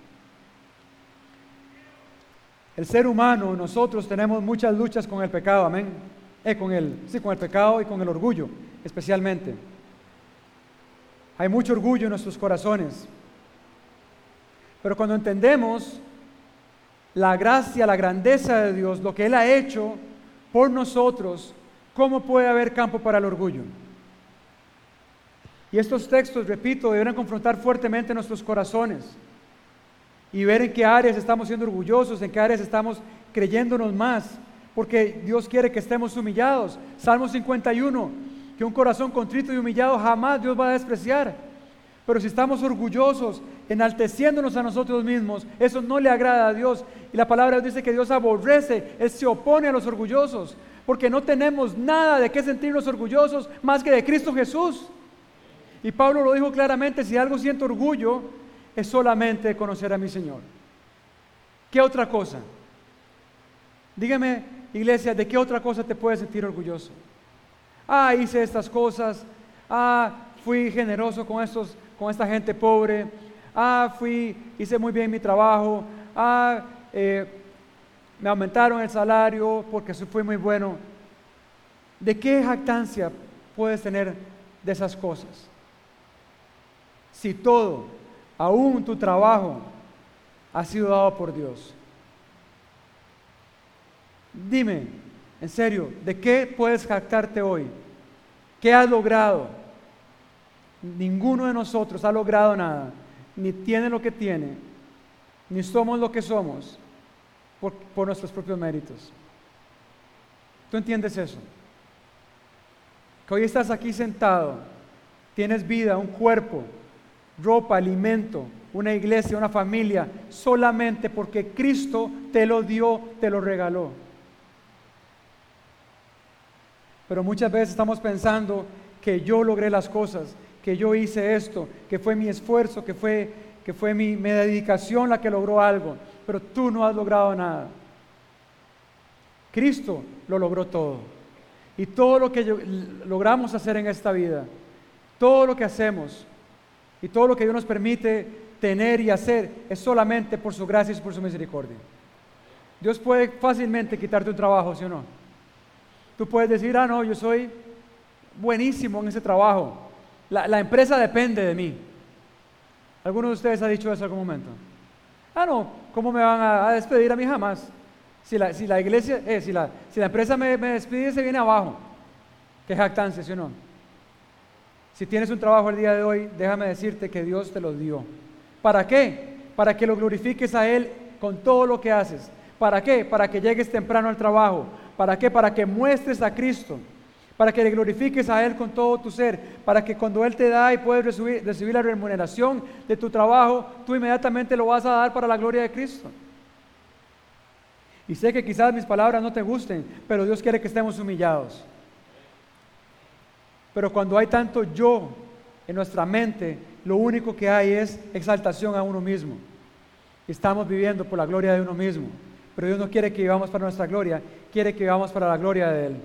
El ser humano, nosotros tenemos muchas luchas con el pecado, amén. Eh, con el, sí, con el pecado y con el orgullo, especialmente. Hay mucho orgullo en nuestros corazones. Pero cuando entendemos la gracia, la grandeza de Dios, lo que Él ha hecho por nosotros, ¿cómo puede haber campo para el orgullo? Y estos textos, repito, deben confrontar fuertemente nuestros corazones y ver en qué áreas estamos siendo orgullosos, en qué áreas estamos creyéndonos más, porque Dios quiere que estemos humillados. Salmo cincuenta y uno, que un corazón contrito y humillado jamás Dios va a despreciar. Pero si estamos orgullosos, enalteciéndonos a nosotros mismos, eso no le agrada a Dios. Y la palabra de Dios dice que Dios aborrece, Él se opone a los orgullosos, porque no tenemos nada de qué sentirnos orgullosos más que de Cristo Jesús. Y Pablo lo dijo claramente: si algo siento orgullo, es solamente conocer a mi Señor. ¿Qué otra cosa? Dígame, iglesia, ¿de qué otra cosa te puedes sentir orgulloso? Ah, hice estas cosas. Ah, fui generoso con estos, con esta gente pobre. Ah, fui, hice muy bien mi trabajo. Ah, eh, me aumentaron el salario porque fui muy bueno. ¿De qué jactancia puedes tener de esas cosas? Si todo, aún tu trabajo, ha sido dado por Dios. Dime, en serio, ¿de qué puedes jactarte hoy? ¿Qué has logrado? Ninguno de nosotros ha logrado nada, ni tiene lo que tiene, ni somos lo que somos por, por nuestros propios méritos. ¿Tú entiendes eso? Que hoy estás aquí sentado, tienes vida, un cuerpo, ropa, alimento, una iglesia, una familia, solamente porque Cristo te lo dio, te lo regaló. Pero muchas veces estamos pensando que yo logré las cosas, que yo hice esto, que fue mi esfuerzo, que fue, que fue mi, mi dedicación la que logró algo, pero tú no has logrado nada. Cristo lo logró todo. Y todo lo que yo, logramos hacer en esta vida, todo lo que hacemos y todo lo que Dios nos permite tener y hacer es solamente por su gracia y por su misericordia. Dios puede fácilmente quitarte un trabajo, ¿sí o no? Tú puedes decir, ah, no, yo soy buenísimo en ese trabajo. La, la empresa depende de mí. ¿Alguno de ustedes ha dicho eso en algún momento? Ah, no, ¿cómo me van a, a despedir a mí jamás? Si la, si la iglesia, eh, si, la, si la empresa me, me despide, se viene abajo. Qué jactancia, ¿sí o no? Si tienes un trabajo el día de hoy, déjame decirte que Dios te lo dio. ¿Para qué? Para que lo glorifiques a Él con todo lo que haces. ¿Para qué? Para que llegues temprano al trabajo. ¿Para qué? Para que muestres a Cristo. Para que le glorifiques a Él con todo tu ser. Para que cuando Él te da y puedes recibir, recibir la remuneración de tu trabajo, tú inmediatamente lo vas a dar para la gloria de Cristo. Y sé que quizás mis palabras no te gusten, pero Dios quiere que estemos humillados. Pero cuando hay tanto yo en nuestra mente, lo único que hay es exaltación a uno mismo. Estamos viviendo por la gloria de uno mismo. Pero Dios no quiere que vivamos para nuestra gloria, quiere que vivamos para la gloria de Él.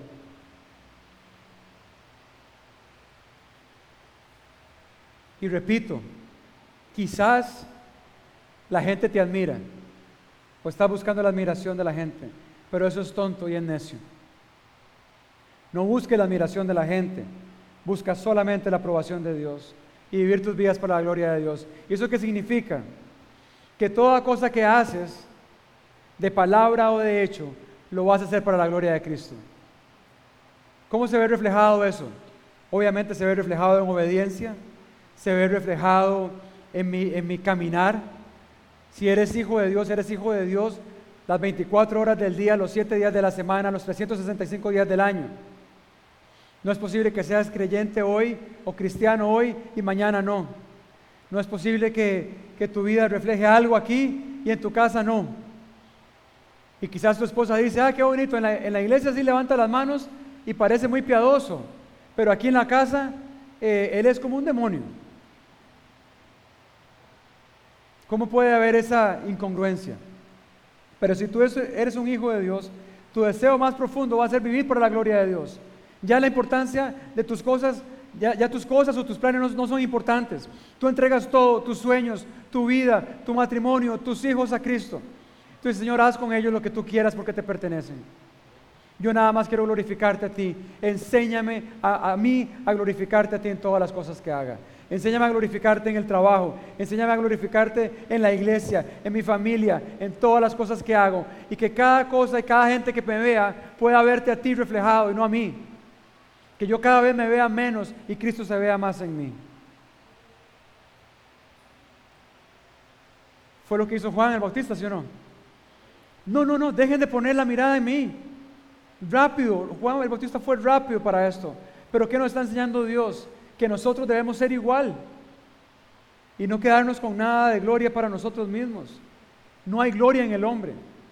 Y repito, quizás la gente te admira o estás buscando la admiración de la gente, pero eso es tonto y es necio. No busques la admiración de la gente, busca solamente la aprobación de Dios y vivir tus vidas para la gloria de Dios. ¿Y eso qué significa? Que toda cosa que haces, de palabra o de hecho, lo vas a hacer para la gloria de Cristo. ¿Cómo se ve reflejado eso? Obviamente se ve reflejado en obediencia, se ve reflejado en mi, en mi caminar. Si eres hijo de Dios, eres hijo de Dios las veinticuatro horas del día, los siete días de la semana, los trescientos sesenta y cinco días del año. No es posible que seas creyente hoy o cristiano hoy y mañana no. No es posible que, que tu vida refleje algo aquí y en tu casa no. Y quizás tu esposa dice, ah, qué bonito, en la, en la iglesia sí levanta las manos y parece muy piadoso, pero aquí en la casa eh, él es como un demonio. ¿Cómo puede haber esa incongruencia? Pero si tú eres un hijo de Dios, tu deseo más profundo va a ser vivir por la gloria de Dios. Ya la importancia de tus cosas, ya, ya tus cosas o tus planes no, no son importantes. Tú entregas todo, tus sueños, tu vida, tu matrimonio, tus hijos a Cristo. Entonces, Señor, haz con ellos lo que tú quieras porque te pertenecen. Yo nada más quiero glorificarte a ti. Enséñame a, a mí a glorificarte a ti en todas las cosas que haga. Enséñame a glorificarte en el trabajo. Enséñame a glorificarte en la iglesia, en mi familia, en todas las cosas que hago. Y que cada cosa y cada gente que me vea pueda verte a ti reflejado y no a mí. Que yo cada vez me vea menos y Cristo se vea más en mí. Fue lo que hizo Juan el Bautista, ¿sí o no? No, no, no, dejen de poner la mirada en mí. Rápido, Juan el Bautista fue rápido para esto. Pero ¿qué nos está enseñando Dios? Que nosotros debemos ser igual y no quedarnos con nada de gloria para nosotros mismos. No hay gloria en el hombre.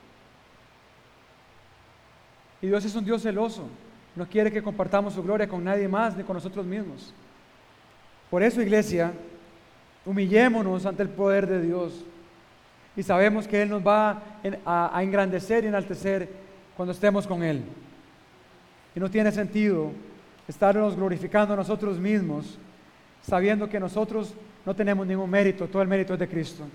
Y Dios es un Dios celoso. No quiere que compartamos su gloria con nadie más ni con nosotros mismos. Por eso, iglesia, humillémonos ante el poder de Dios. Y sabemos que Él nos va a, a engrandecer y enaltecer cuando estemos con Él. Y no tiene sentido estarnos glorificando a nosotros mismos, sabiendo que nosotros no tenemos ningún mérito, todo el mérito es de Cristo.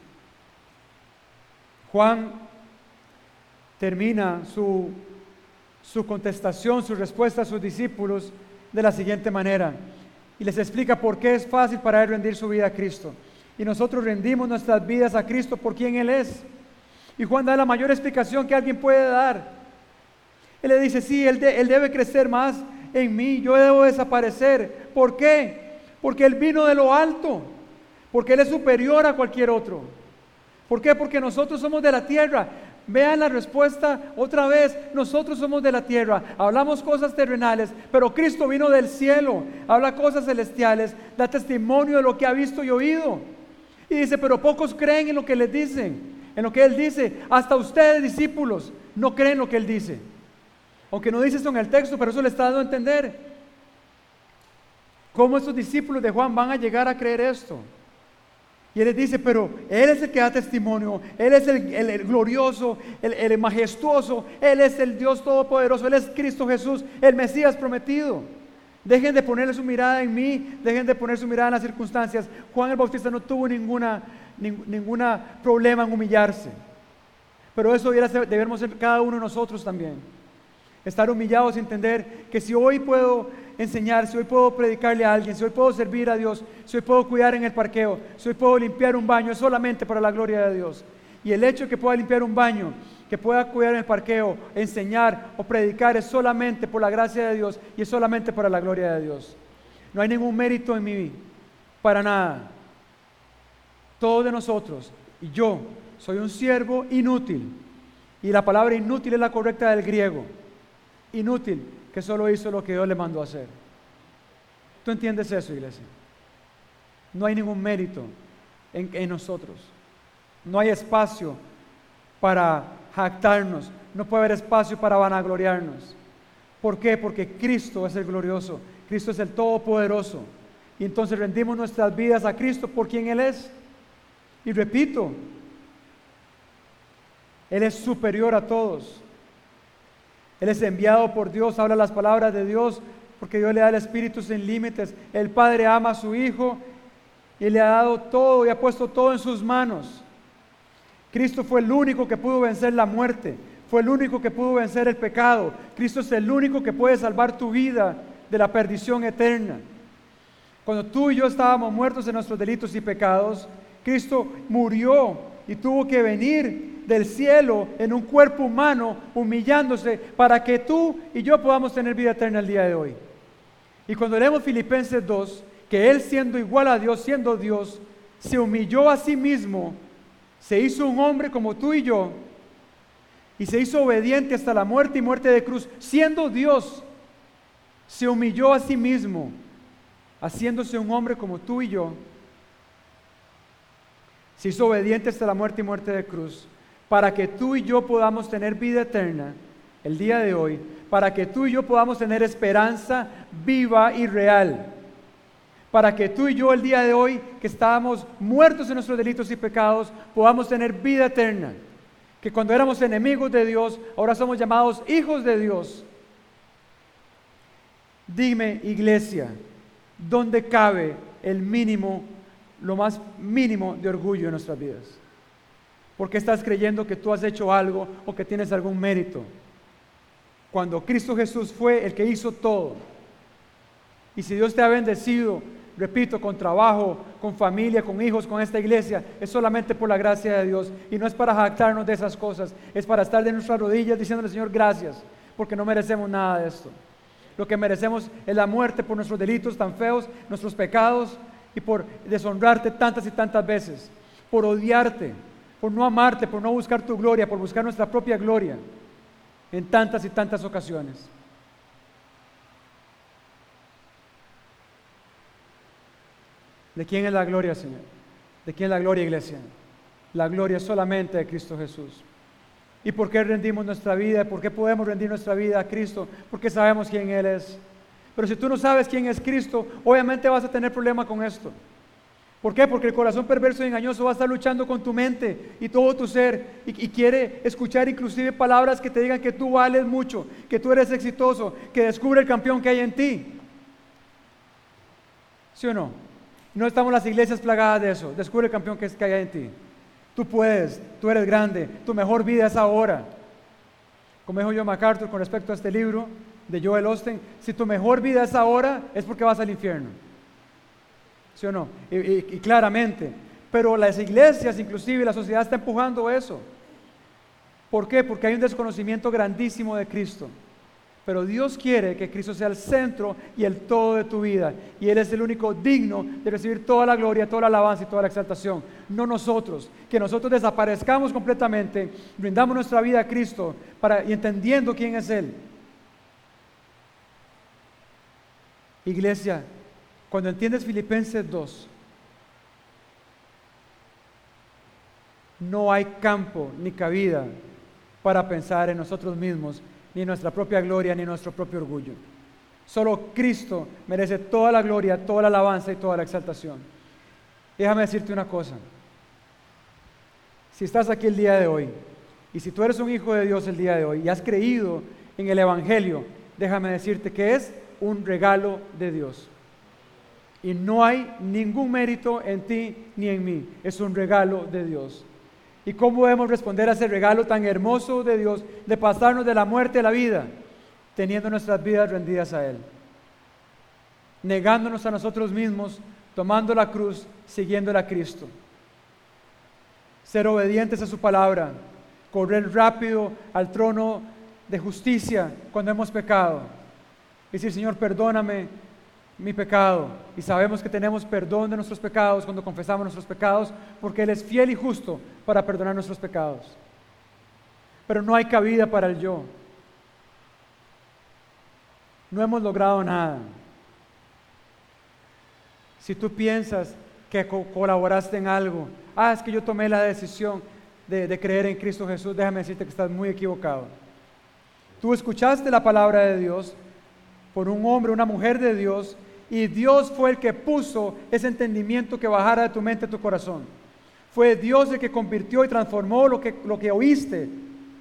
Juan termina su, su contestación, su respuesta a sus discípulos de la siguiente manera, y les explica por qué es fácil para él rendir su vida a Cristo. Y nosotros rendimos nuestras vidas a Cristo por quien Él es. Y Juan da la mayor explicación que alguien puede dar. Él le dice, sí, él, de, él debe crecer más en mí, yo debo desaparecer. ¿Por qué? Porque Él vino de lo alto, porque Él es superior a cualquier otro. ¿Por qué? Porque nosotros somos de la tierra. Vean la respuesta otra vez, nosotros somos de la tierra, hablamos cosas terrenales, pero Cristo vino del cielo, habla cosas celestiales, da testimonio de lo que ha visto y oído. Y dice, pero pocos creen en lo que les dicen, en lo que Él dice. Hasta ustedes, discípulos, no creen lo que Él dice. Aunque no dice eso en el texto, pero eso le está dando a entender. ¿Cómo estos discípulos de Juan van a llegar a creer esto? Y Él les dice, pero Él es el que da testimonio, Él es el, el, el glorioso, el, el majestuoso, Él es el Dios todopoderoso, Él es Cristo Jesús, el Mesías prometido. Dejen de ponerle su mirada en mí, dejen de poner su mirada en las circunstancias. Juan el Bautista no tuvo ninguna, ning, ninguna problema en humillarse. Pero eso debiera ser, debemos ser cada uno de nosotros también. Estar humillados y entender que si hoy puedo enseñar, si hoy puedo predicarle a alguien, si hoy puedo servir a Dios, si hoy puedo cuidar en el parqueo, si hoy puedo limpiar un baño, es solamente para la gloria de Dios. Y el hecho de que pueda limpiar un baño, que pueda cuidar en el parqueo, enseñar o predicar es solamente por la gracia de Dios y es solamente para la gloria de Dios. No hay ningún mérito en mí, para nada. Todos de nosotros, y yo, soy un siervo inútil. Y la palabra inútil es la correcta del griego. Inútil, que solo hizo lo que Dios le mandó a hacer. ¿Tú entiendes eso, iglesia? No hay ningún mérito en, en nosotros. No hay espacio para jactarnos. No puede haber espacio para vanagloriarnos. ¿Por qué? Porque Cristo es el glorioso. Cristo es el todopoderoso. Y entonces rendimos nuestras vidas a Cristo por quien Él es. Y repito, Él es superior a todos. Él es enviado por Dios, habla las palabras de Dios, porque Dios le da el Espíritu sin límites. El Padre ama a su Hijo y le ha dado todo y ha puesto todo en sus manos. Cristo fue el único que pudo vencer la muerte, fue el único que pudo vencer el pecado. Cristo es el único que puede salvar tu vida de la perdición eterna. Cuando tú y yo estábamos muertos en nuestros delitos y pecados, Cristo murió y tuvo que venir del cielo en un cuerpo humano, humillándose para que tú y yo podamos tener vida eterna el día de hoy. Y cuando leemos Filipenses dos, que Él siendo igual a Dios, siendo Dios, se humilló a sí mismo, se hizo un hombre como tú y yo, y se hizo obediente hasta la muerte y muerte de cruz, siendo Dios, se humilló a sí mismo, haciéndose un hombre como tú y yo, se hizo obediente hasta la muerte y muerte de cruz, para que tú y yo podamos tener vida eterna el día de hoy, para que tú y yo podamos tener esperanza viva y real, para que tú y yo el día de hoy, que estábamos muertos en nuestros delitos y pecados, podamos tener vida eterna, que cuando éramos enemigos de Dios, ahora somos llamados hijos de Dios. Dime, iglesia, ¿dónde cabe el mínimo, lo más mínimo de orgullo en nuestras vidas? ¿Por qué estás creyendo que tú has hecho algo o que tienes algún mérito? Cuando Cristo Jesús fue el que hizo todo. Y si Dios te ha bendecido, repito, con trabajo, con familia, con hijos, con esta iglesia, es solamente por la gracia de Dios. Y no es para jactarnos de esas cosas, es para estar de nuestras rodillas diciéndole, Señor, gracias, porque no merecemos nada de esto. Lo que merecemos es la muerte por nuestros delitos tan feos, nuestros pecados, y por deshonrarte tantas y tantas veces, por odiarte, por no amarte, por no buscar tu gloria, por buscar nuestra propia gloria en tantas y tantas ocasiones. ¿De quién es la gloria, Señor? ¿De quién es la gloria, iglesia? La gloria solamente de Cristo Jesús. ¿Y por qué rendimos nuestra vida? ¿Por qué podemos rendir nuestra vida a Cristo? Porque sabemos quién Él es. Pero si tú no sabes quién es Cristo, obviamente vas a tener problema con esto. ¿Por qué? Porque el corazón perverso y engañoso va a estar luchando con tu mente y todo tu ser y, y quiere escuchar inclusive palabras que te digan que tú vales mucho, que tú eres exitoso, que descubre el campeón que hay en ti. ¿Sí o no? No estamos las iglesias plagadas de eso. Descubre el campeón que, es, que hay en ti. Tú puedes, tú eres grande, tu mejor vida es ahora. Como dijo John MacArthur con respecto a este libro de Joel Osteen, si tu mejor vida es ahora, es porque vas al infierno. ¿Sí o no? Y, y, y claramente. Pero las iglesias, inclusive la sociedad está empujando eso. ¿Por qué? Porque hay un desconocimiento grandísimo de Cristo. Pero Dios quiere que Cristo sea el centro y el todo de tu vida. Y Él es el único digno de recibir toda la gloria, toda la alabanza y toda la exaltación. No nosotros. Que nosotros desaparezcamos completamente, brindamos nuestra vida a Cristo para, y entendiendo quién es Él. Iglesia, cuando entiendes Filipenses dos, no hay campo ni cabida para pensar en nosotros mismos, ni nuestra propia gloria, ni nuestro propio orgullo. Solo Cristo merece toda la gloria, toda la alabanza y toda la exaltación. Déjame decirte una cosa. Si estás aquí el día de hoy, y si tú eres un hijo de Dios el día de hoy, y has creído en el Evangelio, déjame decirte que es un regalo de Dios. Y no hay ningún mérito en ti ni en mí. Es un regalo de Dios. ¿Y cómo debemos responder a ese regalo tan hermoso de Dios de pasarnos de la muerte a la vida? teniendo nuestras vidas rendidas a Él, negándonos a nosotros mismos, tomando la cruz, siguiéndole a Cristo. Ser obedientes a su palabra, correr rápido al trono de justicia cuando hemos pecado. Decir, Señor, perdóname mi pecado. Y sabemos que tenemos perdón de nuestros pecados cuando confesamos nuestros pecados, porque Él es fiel y justo para perdonar nuestros pecados. Pero no hay cabida para el yo. No hemos logrado nada. Si tú piensas que co- colaboraste en algo, ah, es que yo tomé la decisión de, de creer en Cristo Jesús, déjame decirte que estás muy equivocado. Tú escuchaste la palabra de Dios por un hombre, una mujer de Dios, y Dios fue el que puso ese entendimiento que bajara de tu mente a tu corazón. Fue Dios el que convirtió y transformó lo que, lo que oíste.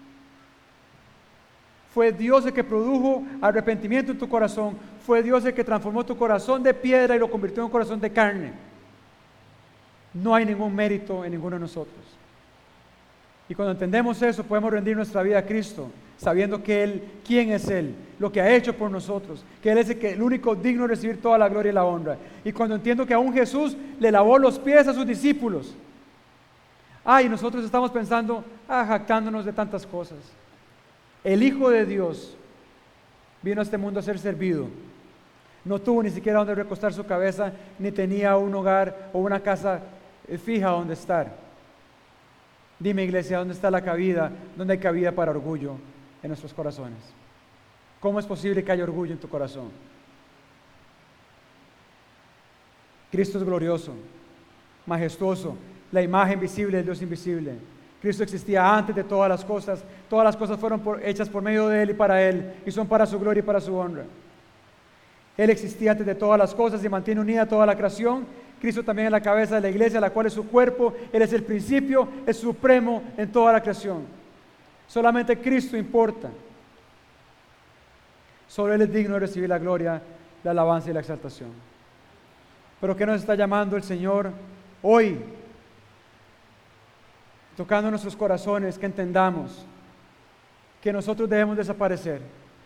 Fue Dios el que produjo arrepentimiento en tu corazón. Fue Dios el que transformó tu corazón de piedra y lo convirtió en un corazón de carne. No hay ningún mérito en ninguno de nosotros. Y cuando entendemos eso, podemos rendir nuestra vida a Cristo, sabiendo que Él, quién es Él, lo que ha hecho por nosotros, que Él es el, que, el único digno de recibir toda la gloria y la honra. Y cuando entiendo que aún Jesús le lavó los pies a sus discípulos, ah, y nosotros estamos pensando, ah, jactándonos de tantas cosas. El Hijo de Dios vino a este mundo a ser servido. No tuvo ni siquiera donde recostar su cabeza, ni tenía un hogar o una casa fija donde estar. Dime, iglesia, ¿dónde está la cabida? ¿Dónde hay cabida para orgullo en nuestros corazones? ¿Cómo es posible que haya orgullo en tu corazón? Cristo es glorioso, majestuoso, la imagen visible del Dios invisible. Cristo existía antes de todas las cosas. Todas las cosas fueron por, hechas por medio de Él y para Él, y son para su gloria y para su honra. Él existía antes de todas las cosas y mantiene unida toda la creación. Cristo también es la cabeza de la iglesia, la cual es su cuerpo. Él es el principio, es supremo en toda la creación. Solamente Cristo importa. Solo Él es digno de recibir la gloria, la alabanza y la exaltación. Pero ¿qué nos está llamando el Señor hoy? Tocando nuestros corazones, que entendamos que nosotros debemos desaparecer,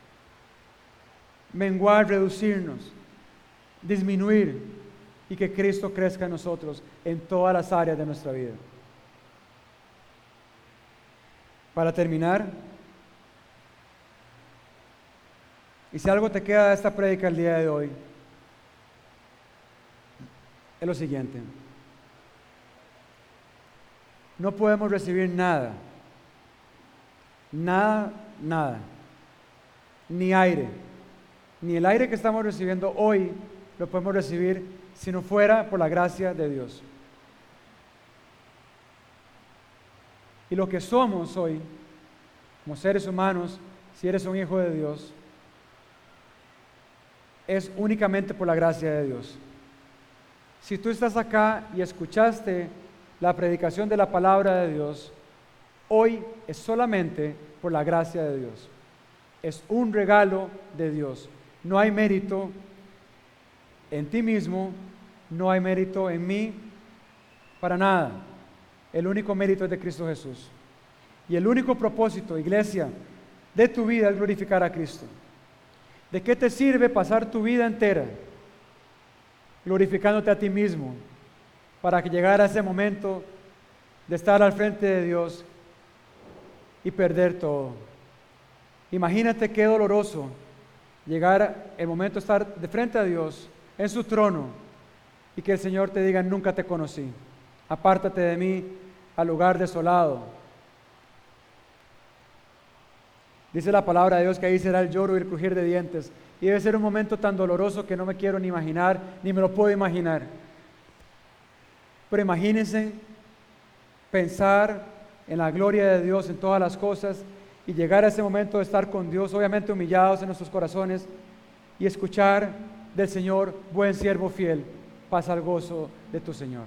menguar, reducirnos, disminuir, y que Cristo crezca en nosotros en todas las áreas de nuestra vida. Para terminar, y si algo te queda de esta prédica el día de hoy, es lo siguiente: no podemos recibir nada, nada, nada, ni aire, ni el aire que estamos recibiendo hoy lo podemos recibir si no fuera por la gracia de Dios. Y lo que somos hoy, como seres humanos, si eres un hijo de Dios, es únicamente por la gracia de Dios. Si tú estás acá y escuchaste la predicación de la palabra de Dios, hoy es solamente por la gracia de Dios. Es un regalo de Dios. No hay mérito en ti mismo, no hay mérito en mí, para nada. El único mérito es de Cristo Jesús. Y el único propósito, iglesia, de tu vida es glorificar a Cristo. ¿De qué te sirve pasar tu vida entera glorificándote a ti mismo para que llegara ese momento de estar al frente de Dios y perder todo? Imagínate qué doloroso llegar el momento de estar de frente a Dios en su trono y que el Señor te diga: nunca te conocí, apártate de mí al lugar desolado. Dice la palabra de Dios que ahí será el lloro y el crujir de dientes, y debe ser un momento tan doloroso que no me quiero ni imaginar, ni me lo puedo imaginar. Pero imagínense pensar en la gloria de Dios en todas las cosas y llegar a ese momento de estar con Dios, obviamente humillados en nuestros corazones, y escuchar del Señor: buen siervo fiel, pasa al gozo de tu Señor.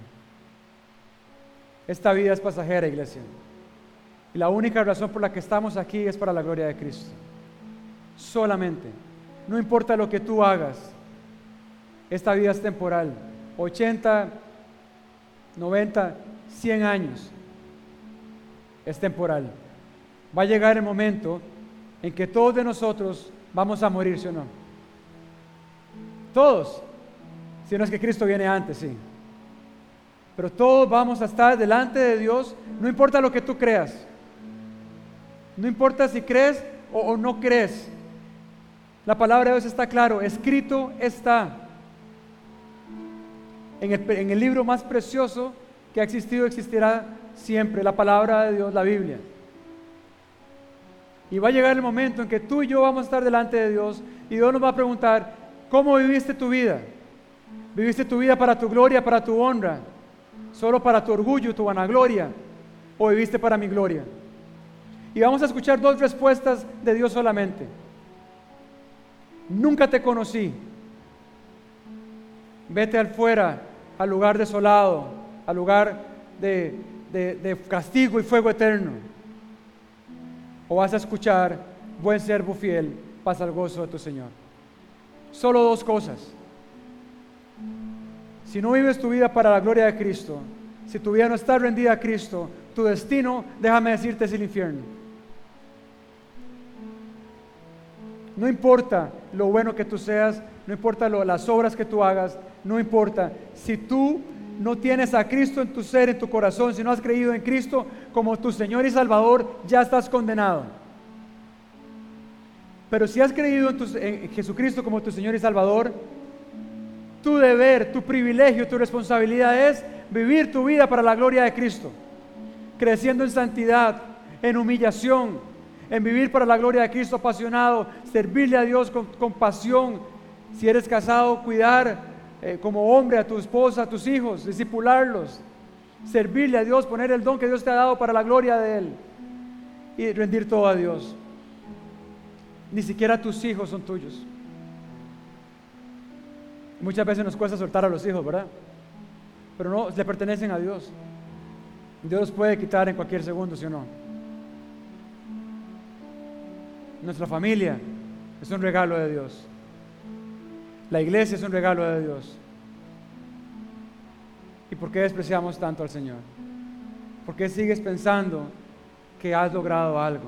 Esta vida es pasajera, iglesia, y la única razón por la que estamos aquí es para la gloria de Cristo. Solamente. No importa lo que tú hagas, esta vida es temporal. ochenta, noventa, cien años es temporal. Va a llegar el momento en que todos de nosotros vamos a morir, ¿sí o no? Todos, si no es que Cristo viene antes, sí. Pero todos vamos a estar delante de Dios, no importa lo que tú creas, no importa si crees o, o no crees. La palabra de Dios está claro, escrito está. En el, en el libro más precioso que ha existido, existirá siempre, la palabra de Dios, la Biblia. Y va a llegar el momento en que tú y yo vamos a estar delante de Dios y Dios nos va a preguntar, ¿cómo viviste tu vida? ¿Viviste tu vida para tu gloria, para tu honra? ¿Solo para tu orgullo, tu vanagloria? ¿O viviste para mi gloria? Y vamos a escuchar dos respuestas de Dios solamente. Nunca te conocí. Vete al fuera, al lugar desolado, al lugar de, de, de castigo y fuego eterno. O vas a escuchar, buen siervo fiel, pasa al gozo de tu Señor. Solo dos cosas. Si no vives tu vida para la gloria de Cristo, si tu vida no está rendida a Cristo, tu destino, déjame decirte, es el infierno. No importa lo bueno que tú seas, no importa lo, las obras que tú hagas, no importa. Si tú no tienes a Cristo en tu ser, en tu corazón, si no has creído en Cristo como tu Señor y Salvador, ya estás condenado. Pero si has creído en, tu, en Jesucristo como tu Señor y Salvador, tu deber, tu privilegio, tu responsabilidad es vivir tu vida para la gloria de Cristo, creciendo en santidad, en humillación, en vivir para la gloria de Cristo apasionado, servirle a Dios con, con pasión. Si eres casado, cuidar eh, como hombre a tu esposa, a tus hijos, discipularlos, servirle a Dios, poner el don que Dios te ha dado para la gloria de Él y rendir todo a Dios. Ni siquiera tus hijos son tuyos. Muchas veces nos cuesta soltar a los hijos, ¿verdad? Pero no, le pertenecen a Dios. Dios los puede quitar en cualquier segundo, ¿sí o no? Nuestra familia es un regalo de Dios. La iglesia es un regalo de Dios. ¿Y por qué despreciamos tanto al Señor? ¿Por qué sigues pensando que has logrado algo?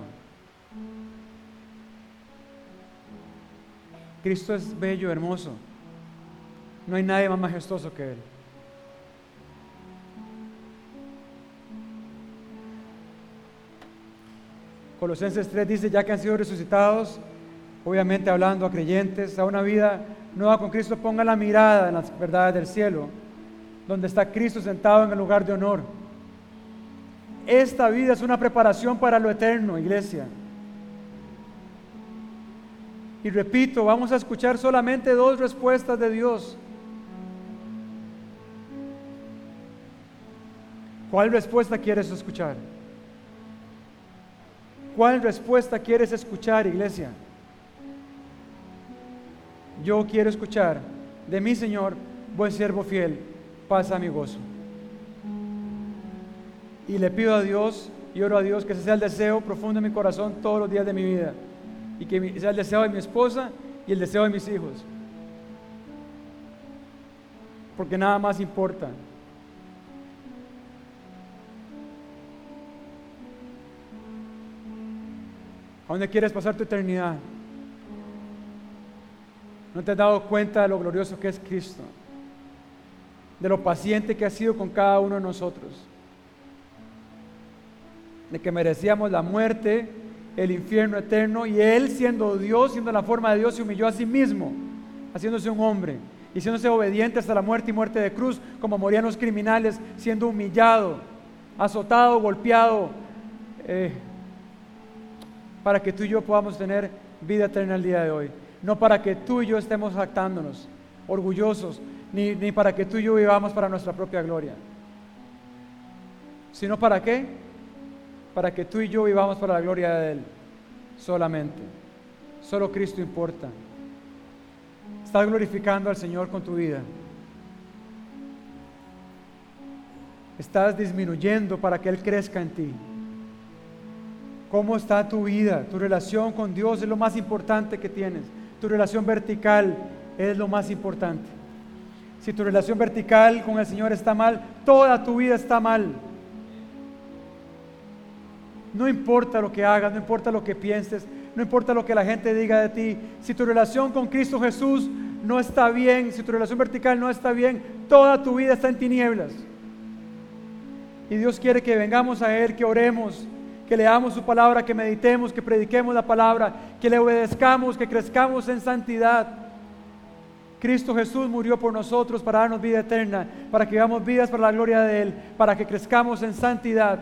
Cristo es bello, hermoso. No hay nadie más majestuoso que Él. Colosenses tres dice, ya que han sido resucitados, obviamente hablando a creyentes, a una vida nueva con Cristo, ponga la mirada en las verdades del cielo, donde está Cristo sentado en el lugar de honor. Esta vida es una preparación para lo eterno, iglesia. Y repito, vamos a escuchar solamente dos respuestas de Dios. ¿Cuál respuesta quieres escuchar? ¿Cuál respuesta quieres escuchar, iglesia? Yo quiero escuchar de mi Señor, buen siervo fiel, pasa mi gozo. Y le pido a Dios y oro a Dios que ese sea el deseo profundo de mi corazón todos los días de mi vida. Y que sea el deseo de mi esposa y el deseo de mis hijos. Porque nada más importa. ¿A dónde quieres pasar tu eternidad? ¿No te has dado cuenta de lo glorioso que es Cristo? De lo paciente que ha sido con cada uno de nosotros. De que merecíamos la muerte, el infierno eterno, y Él, siendo Dios, siendo la forma de Dios, se humilló a sí mismo, haciéndose un hombre, y siéndose obediente hasta la muerte y muerte de cruz, como morían los criminales, siendo humillado, azotado, golpeado, eh, para que tú y yo podamos tener vida eterna el día de hoy. No para que tú y yo estemos jactándonos, orgullosos, ni, ni para que tú y yo vivamos para nuestra propia gloria. ¿Sino para qué? Para que tú y yo vivamos para la gloria de Él, solamente. Solo Cristo importa. ¿Estás glorificando al Señor con tu vida? ¿Estás disminuyendo para que Él crezca en ti? ¿Cómo está tu vida? Tu relación con Dios es lo más importante que tienes. Tu relación vertical es lo más importante. Si tu relación vertical con el Señor está mal, toda tu vida está mal. No importa lo que hagas, no importa lo que pienses, no importa lo que la gente diga de ti. Si tu relación con Cristo Jesús no está bien, si tu relación vertical no está bien, toda tu vida está en tinieblas. Y Dios quiere que vengamos a Él, que oremos, que leamos su palabra, que meditemos, que prediquemos la palabra, que le obedezcamos, que crezcamos en santidad. Cristo Jesús murió por nosotros para darnos vida eterna, para que vivamos vidas para la gloria de Él, para que crezcamos en santidad,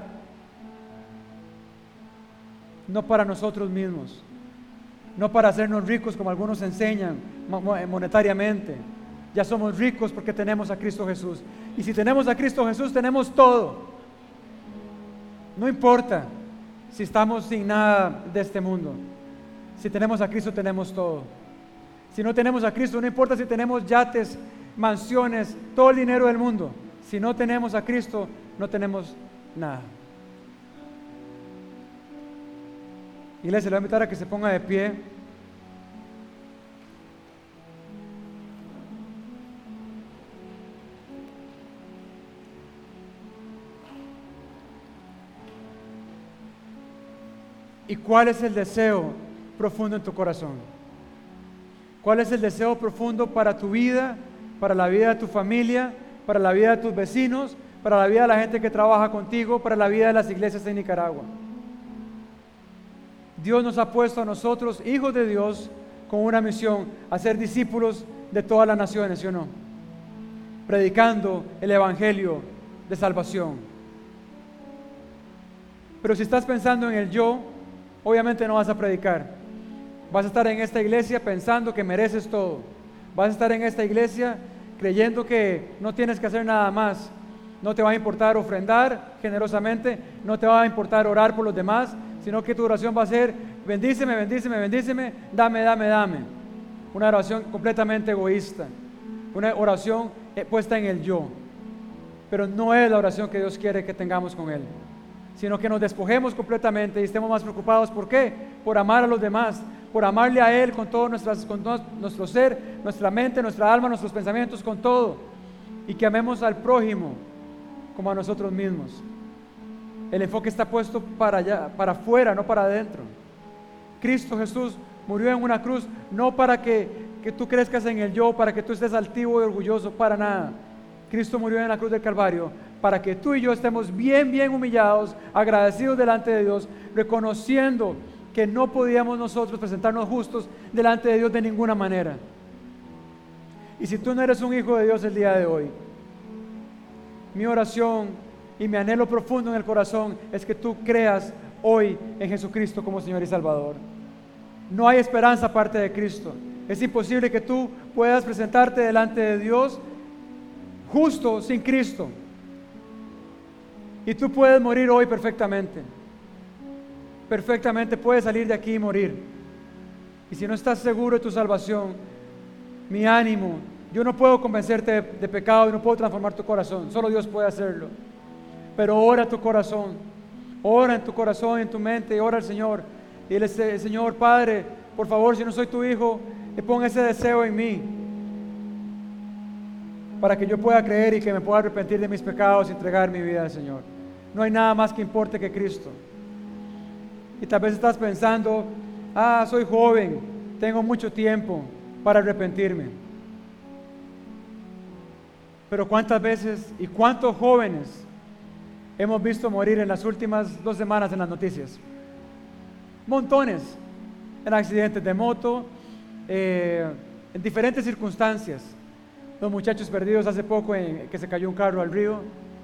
no para nosotros mismos, no para hacernos ricos como algunos enseñan monetariamente. Ya somos ricos porque tenemos a Cristo Jesús, y si tenemos a Cristo Jesús tenemos todo. No importa si estamos sin nada de este mundo, si tenemos a Cristo tenemos todo. Si no tenemos a Cristo, no importa si tenemos yates, mansiones, todo el dinero del mundo, si no tenemos a Cristo no tenemos nada. Iglesia, le voy a invitar a que se ponga de pie. ¿Y cuál es el deseo profundo en tu corazón? ¿Cuál es el deseo profundo para tu vida, para la vida de tu familia, para la vida de tus vecinos, para la vida de la gente que trabaja contigo, para la vida de las iglesias en Nicaragua? Dios nos ha puesto a nosotros, hijos de Dios, con una misión: hacer discípulos de todas las naciones, ¿sí o no? Predicando el evangelio de salvación. Pero si estás pensando en el yo, obviamente no vas a predicar. Vas a estar en esta iglesia pensando que mereces todo. Vas a estar en esta iglesia creyendo que no tienes que hacer nada más. No te va a importar ofrendar generosamente, no te va a importar orar por los demás, sino que tu oración va a ser: bendíceme, bendíceme, bendíceme, dame, dame, dame. Una oración completamente egoísta, una oración puesta en el yo. Pero no es la oración que Dios quiere que tengamos con Él, sino que nos despojemos completamente y estemos más preocupados. ¿Por qué? Por amar a los demás, por amarle a Él con todo nuestras, con todo nuestro ser, nuestra mente, nuestra alma, nuestros pensamientos, con todo, y que amemos al prójimo como a nosotros mismos. El enfoque está puesto para allá, para afuera, no para adentro. Cristo Jesús murió en una cruz no para que, que tú crezcas en el yo, para que tú estés altivo y orgulloso, para nada. Cristo murió en la cruz del Calvario para que tú y yo estemos bien, bien humillados, agradecidos delante de Dios, reconociendo que no podíamos nosotros presentarnos justos delante de Dios de ninguna manera. Y si tú no eres un hijo de Dios el día de hoy, mi oración y mi anhelo profundo en el corazón es que tú creas hoy en Jesucristo como Señor y Salvador. No hay esperanza aparte de Cristo. Es imposible que tú puedas presentarte delante de Dios justo sin Cristo. Y tú puedes morir hoy perfectamente. Perfectamente puedes salir de aquí y morir. Y si no estás seguro de tu salvación, mi ánimo, yo no puedo convencerte de, de pecado y no puedo transformar tu corazón. Solo Dios puede hacerlo. Pero ora tu corazón. Ora en tu corazón, en tu mente, y ora al Señor. Y dile: Señor Padre, por favor, si no soy tu hijo, pon ese deseo en mí, para que yo pueda creer y que me pueda arrepentir de mis pecados y entregar mi vida al Señor. No hay nada más que importe que Cristo. Y tal vez estás pensando: ah, soy joven, tengo mucho tiempo para arrepentirme. Pero ¿cuántas veces y cuántos jóvenes hemos visto morir en las últimas dos semanas en las noticias? Montones, en accidentes de moto, eh, en diferentes circunstancias. Los muchachos perdidos hace poco en que se cayó un carro al río.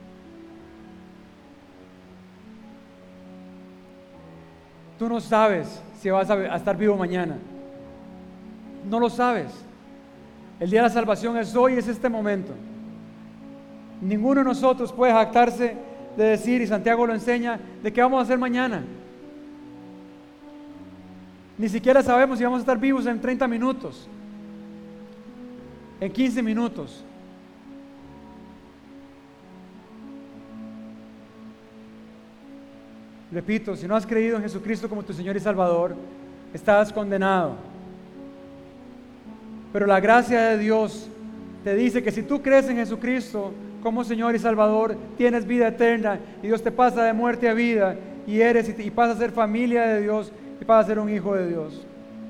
Tú no sabes si vas a, a estar vivo mañana. No lo sabes. El día de la salvación es hoy, es este momento. Ninguno de nosotros puede jactarse de decir, y Santiago lo enseña, de qué vamos a hacer mañana. Ni siquiera sabemos si vamos a estar vivos en treinta minutos, en quince minutos. Repito, si no has creído en Jesucristo como tu Señor y Salvador, estás condenado. Pero la gracia de Dios te dice que si tú crees en Jesucristo como Señor y Salvador, tienes vida eterna, y Dios te pasa de muerte a vida, y eres y, y pasas a ser familia de Dios, y para ser un hijo de Dios.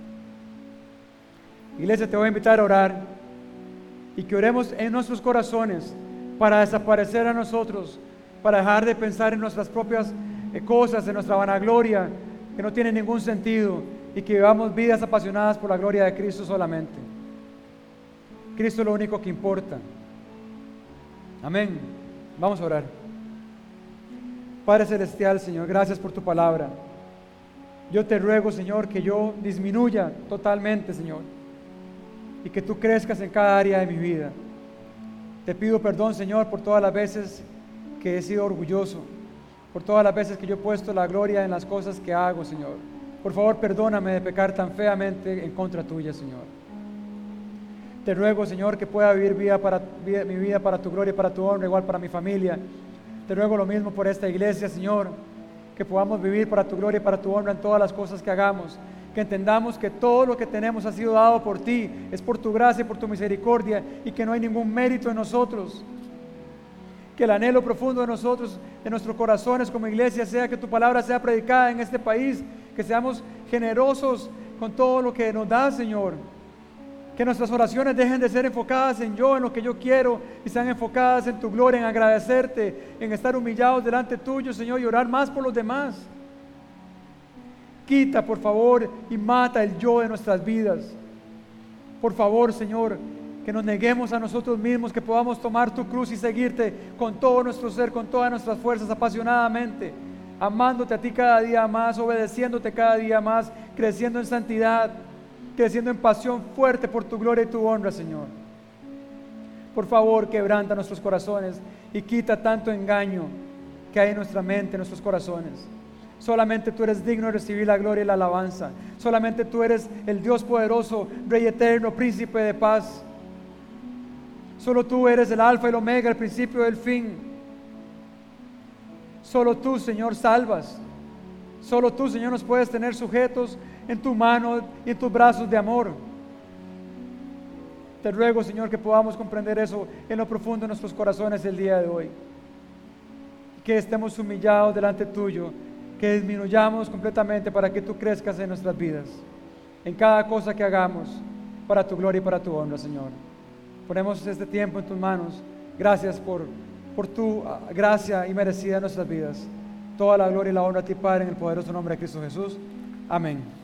Iglesia, te voy a invitar a orar y que oremos en nuestros corazones para desaparecer a nosotros, para dejar de pensar en nuestras propias eh, cosas, en nuestra vanagloria, que no tiene ningún sentido, y que vivamos vidas apasionadas por la gloria de Cristo solamente. Cristo es lo único que importa. Amén. Vamos a orar. Padre Celestial, Señor, gracias por tu palabra. Yo te ruego, Señor, que yo disminuya totalmente, Señor, y que tú crezcas en cada área de mi vida. Te pido perdón, Señor, por todas las veces que he sido orgulloso, por todas las veces que yo he puesto la gloria en las cosas que hago, Señor. Por favor, perdóname de pecar tan feamente en contra tuya, Señor. Te ruego, Señor, que pueda vivir vida para, vida, mi vida para tu gloria y para tu honra, igual para mi familia. Te ruego lo mismo por esta iglesia, Señor, que podamos vivir para tu gloria y para tu honra en todas las cosas que hagamos. Que entendamos que todo lo que tenemos ha sido dado por ti, es por tu gracia y por tu misericordia, y que no hay ningún mérito en nosotros. Que el anhelo profundo de nosotros, de nuestros corazones como iglesia, sea que tu palabra sea predicada en este país, que seamos generosos con todo lo que nos das, Señor. Que nuestras oraciones dejen de ser enfocadas en yo, en lo que yo quiero, y sean enfocadas en tu gloria, en agradecerte, en estar humillados delante tuyo, Señor, y orar más por los demás. Quita, por favor, y mata el yo de nuestras vidas. Por favor, Señor, que nos neguemos a nosotros mismos, que podamos tomar tu cruz y seguirte con todo nuestro ser, con todas nuestras fuerzas, apasionadamente, amándote a ti cada día más, obedeciéndote cada día más, creciendo en santidad, creciendo en pasión fuerte por tu gloria y tu honra, Señor. Por favor, quebranta nuestros corazones y quita tanto engaño que hay en nuestra mente, en nuestros corazones. Solamente tú eres digno de recibir la gloria y la alabanza. Solamente tú eres el Dios poderoso, Rey eterno, Príncipe de paz. Solo tú eres el alfa y el omega, el principio y el fin. Solo tú, Señor, salvas. Solo tú, Señor, nos puedes tener sujetos en tu mano y en tus brazos de amor. Te ruego, Señor, que podamos comprender eso en lo profundo de nuestros corazones el día de hoy. Que estemos humillados delante tuyo, que disminuyamos completamente para que tú crezcas en nuestras vidas, en cada cosa que hagamos, para tu gloria y para tu honra, Señor. Ponemos este tiempo en tus manos. Gracias por, por tu gracia y merecida en nuestras vidas. Toda la gloria y la honra a ti, Padre, en el poderoso nombre de Cristo Jesús. Amén.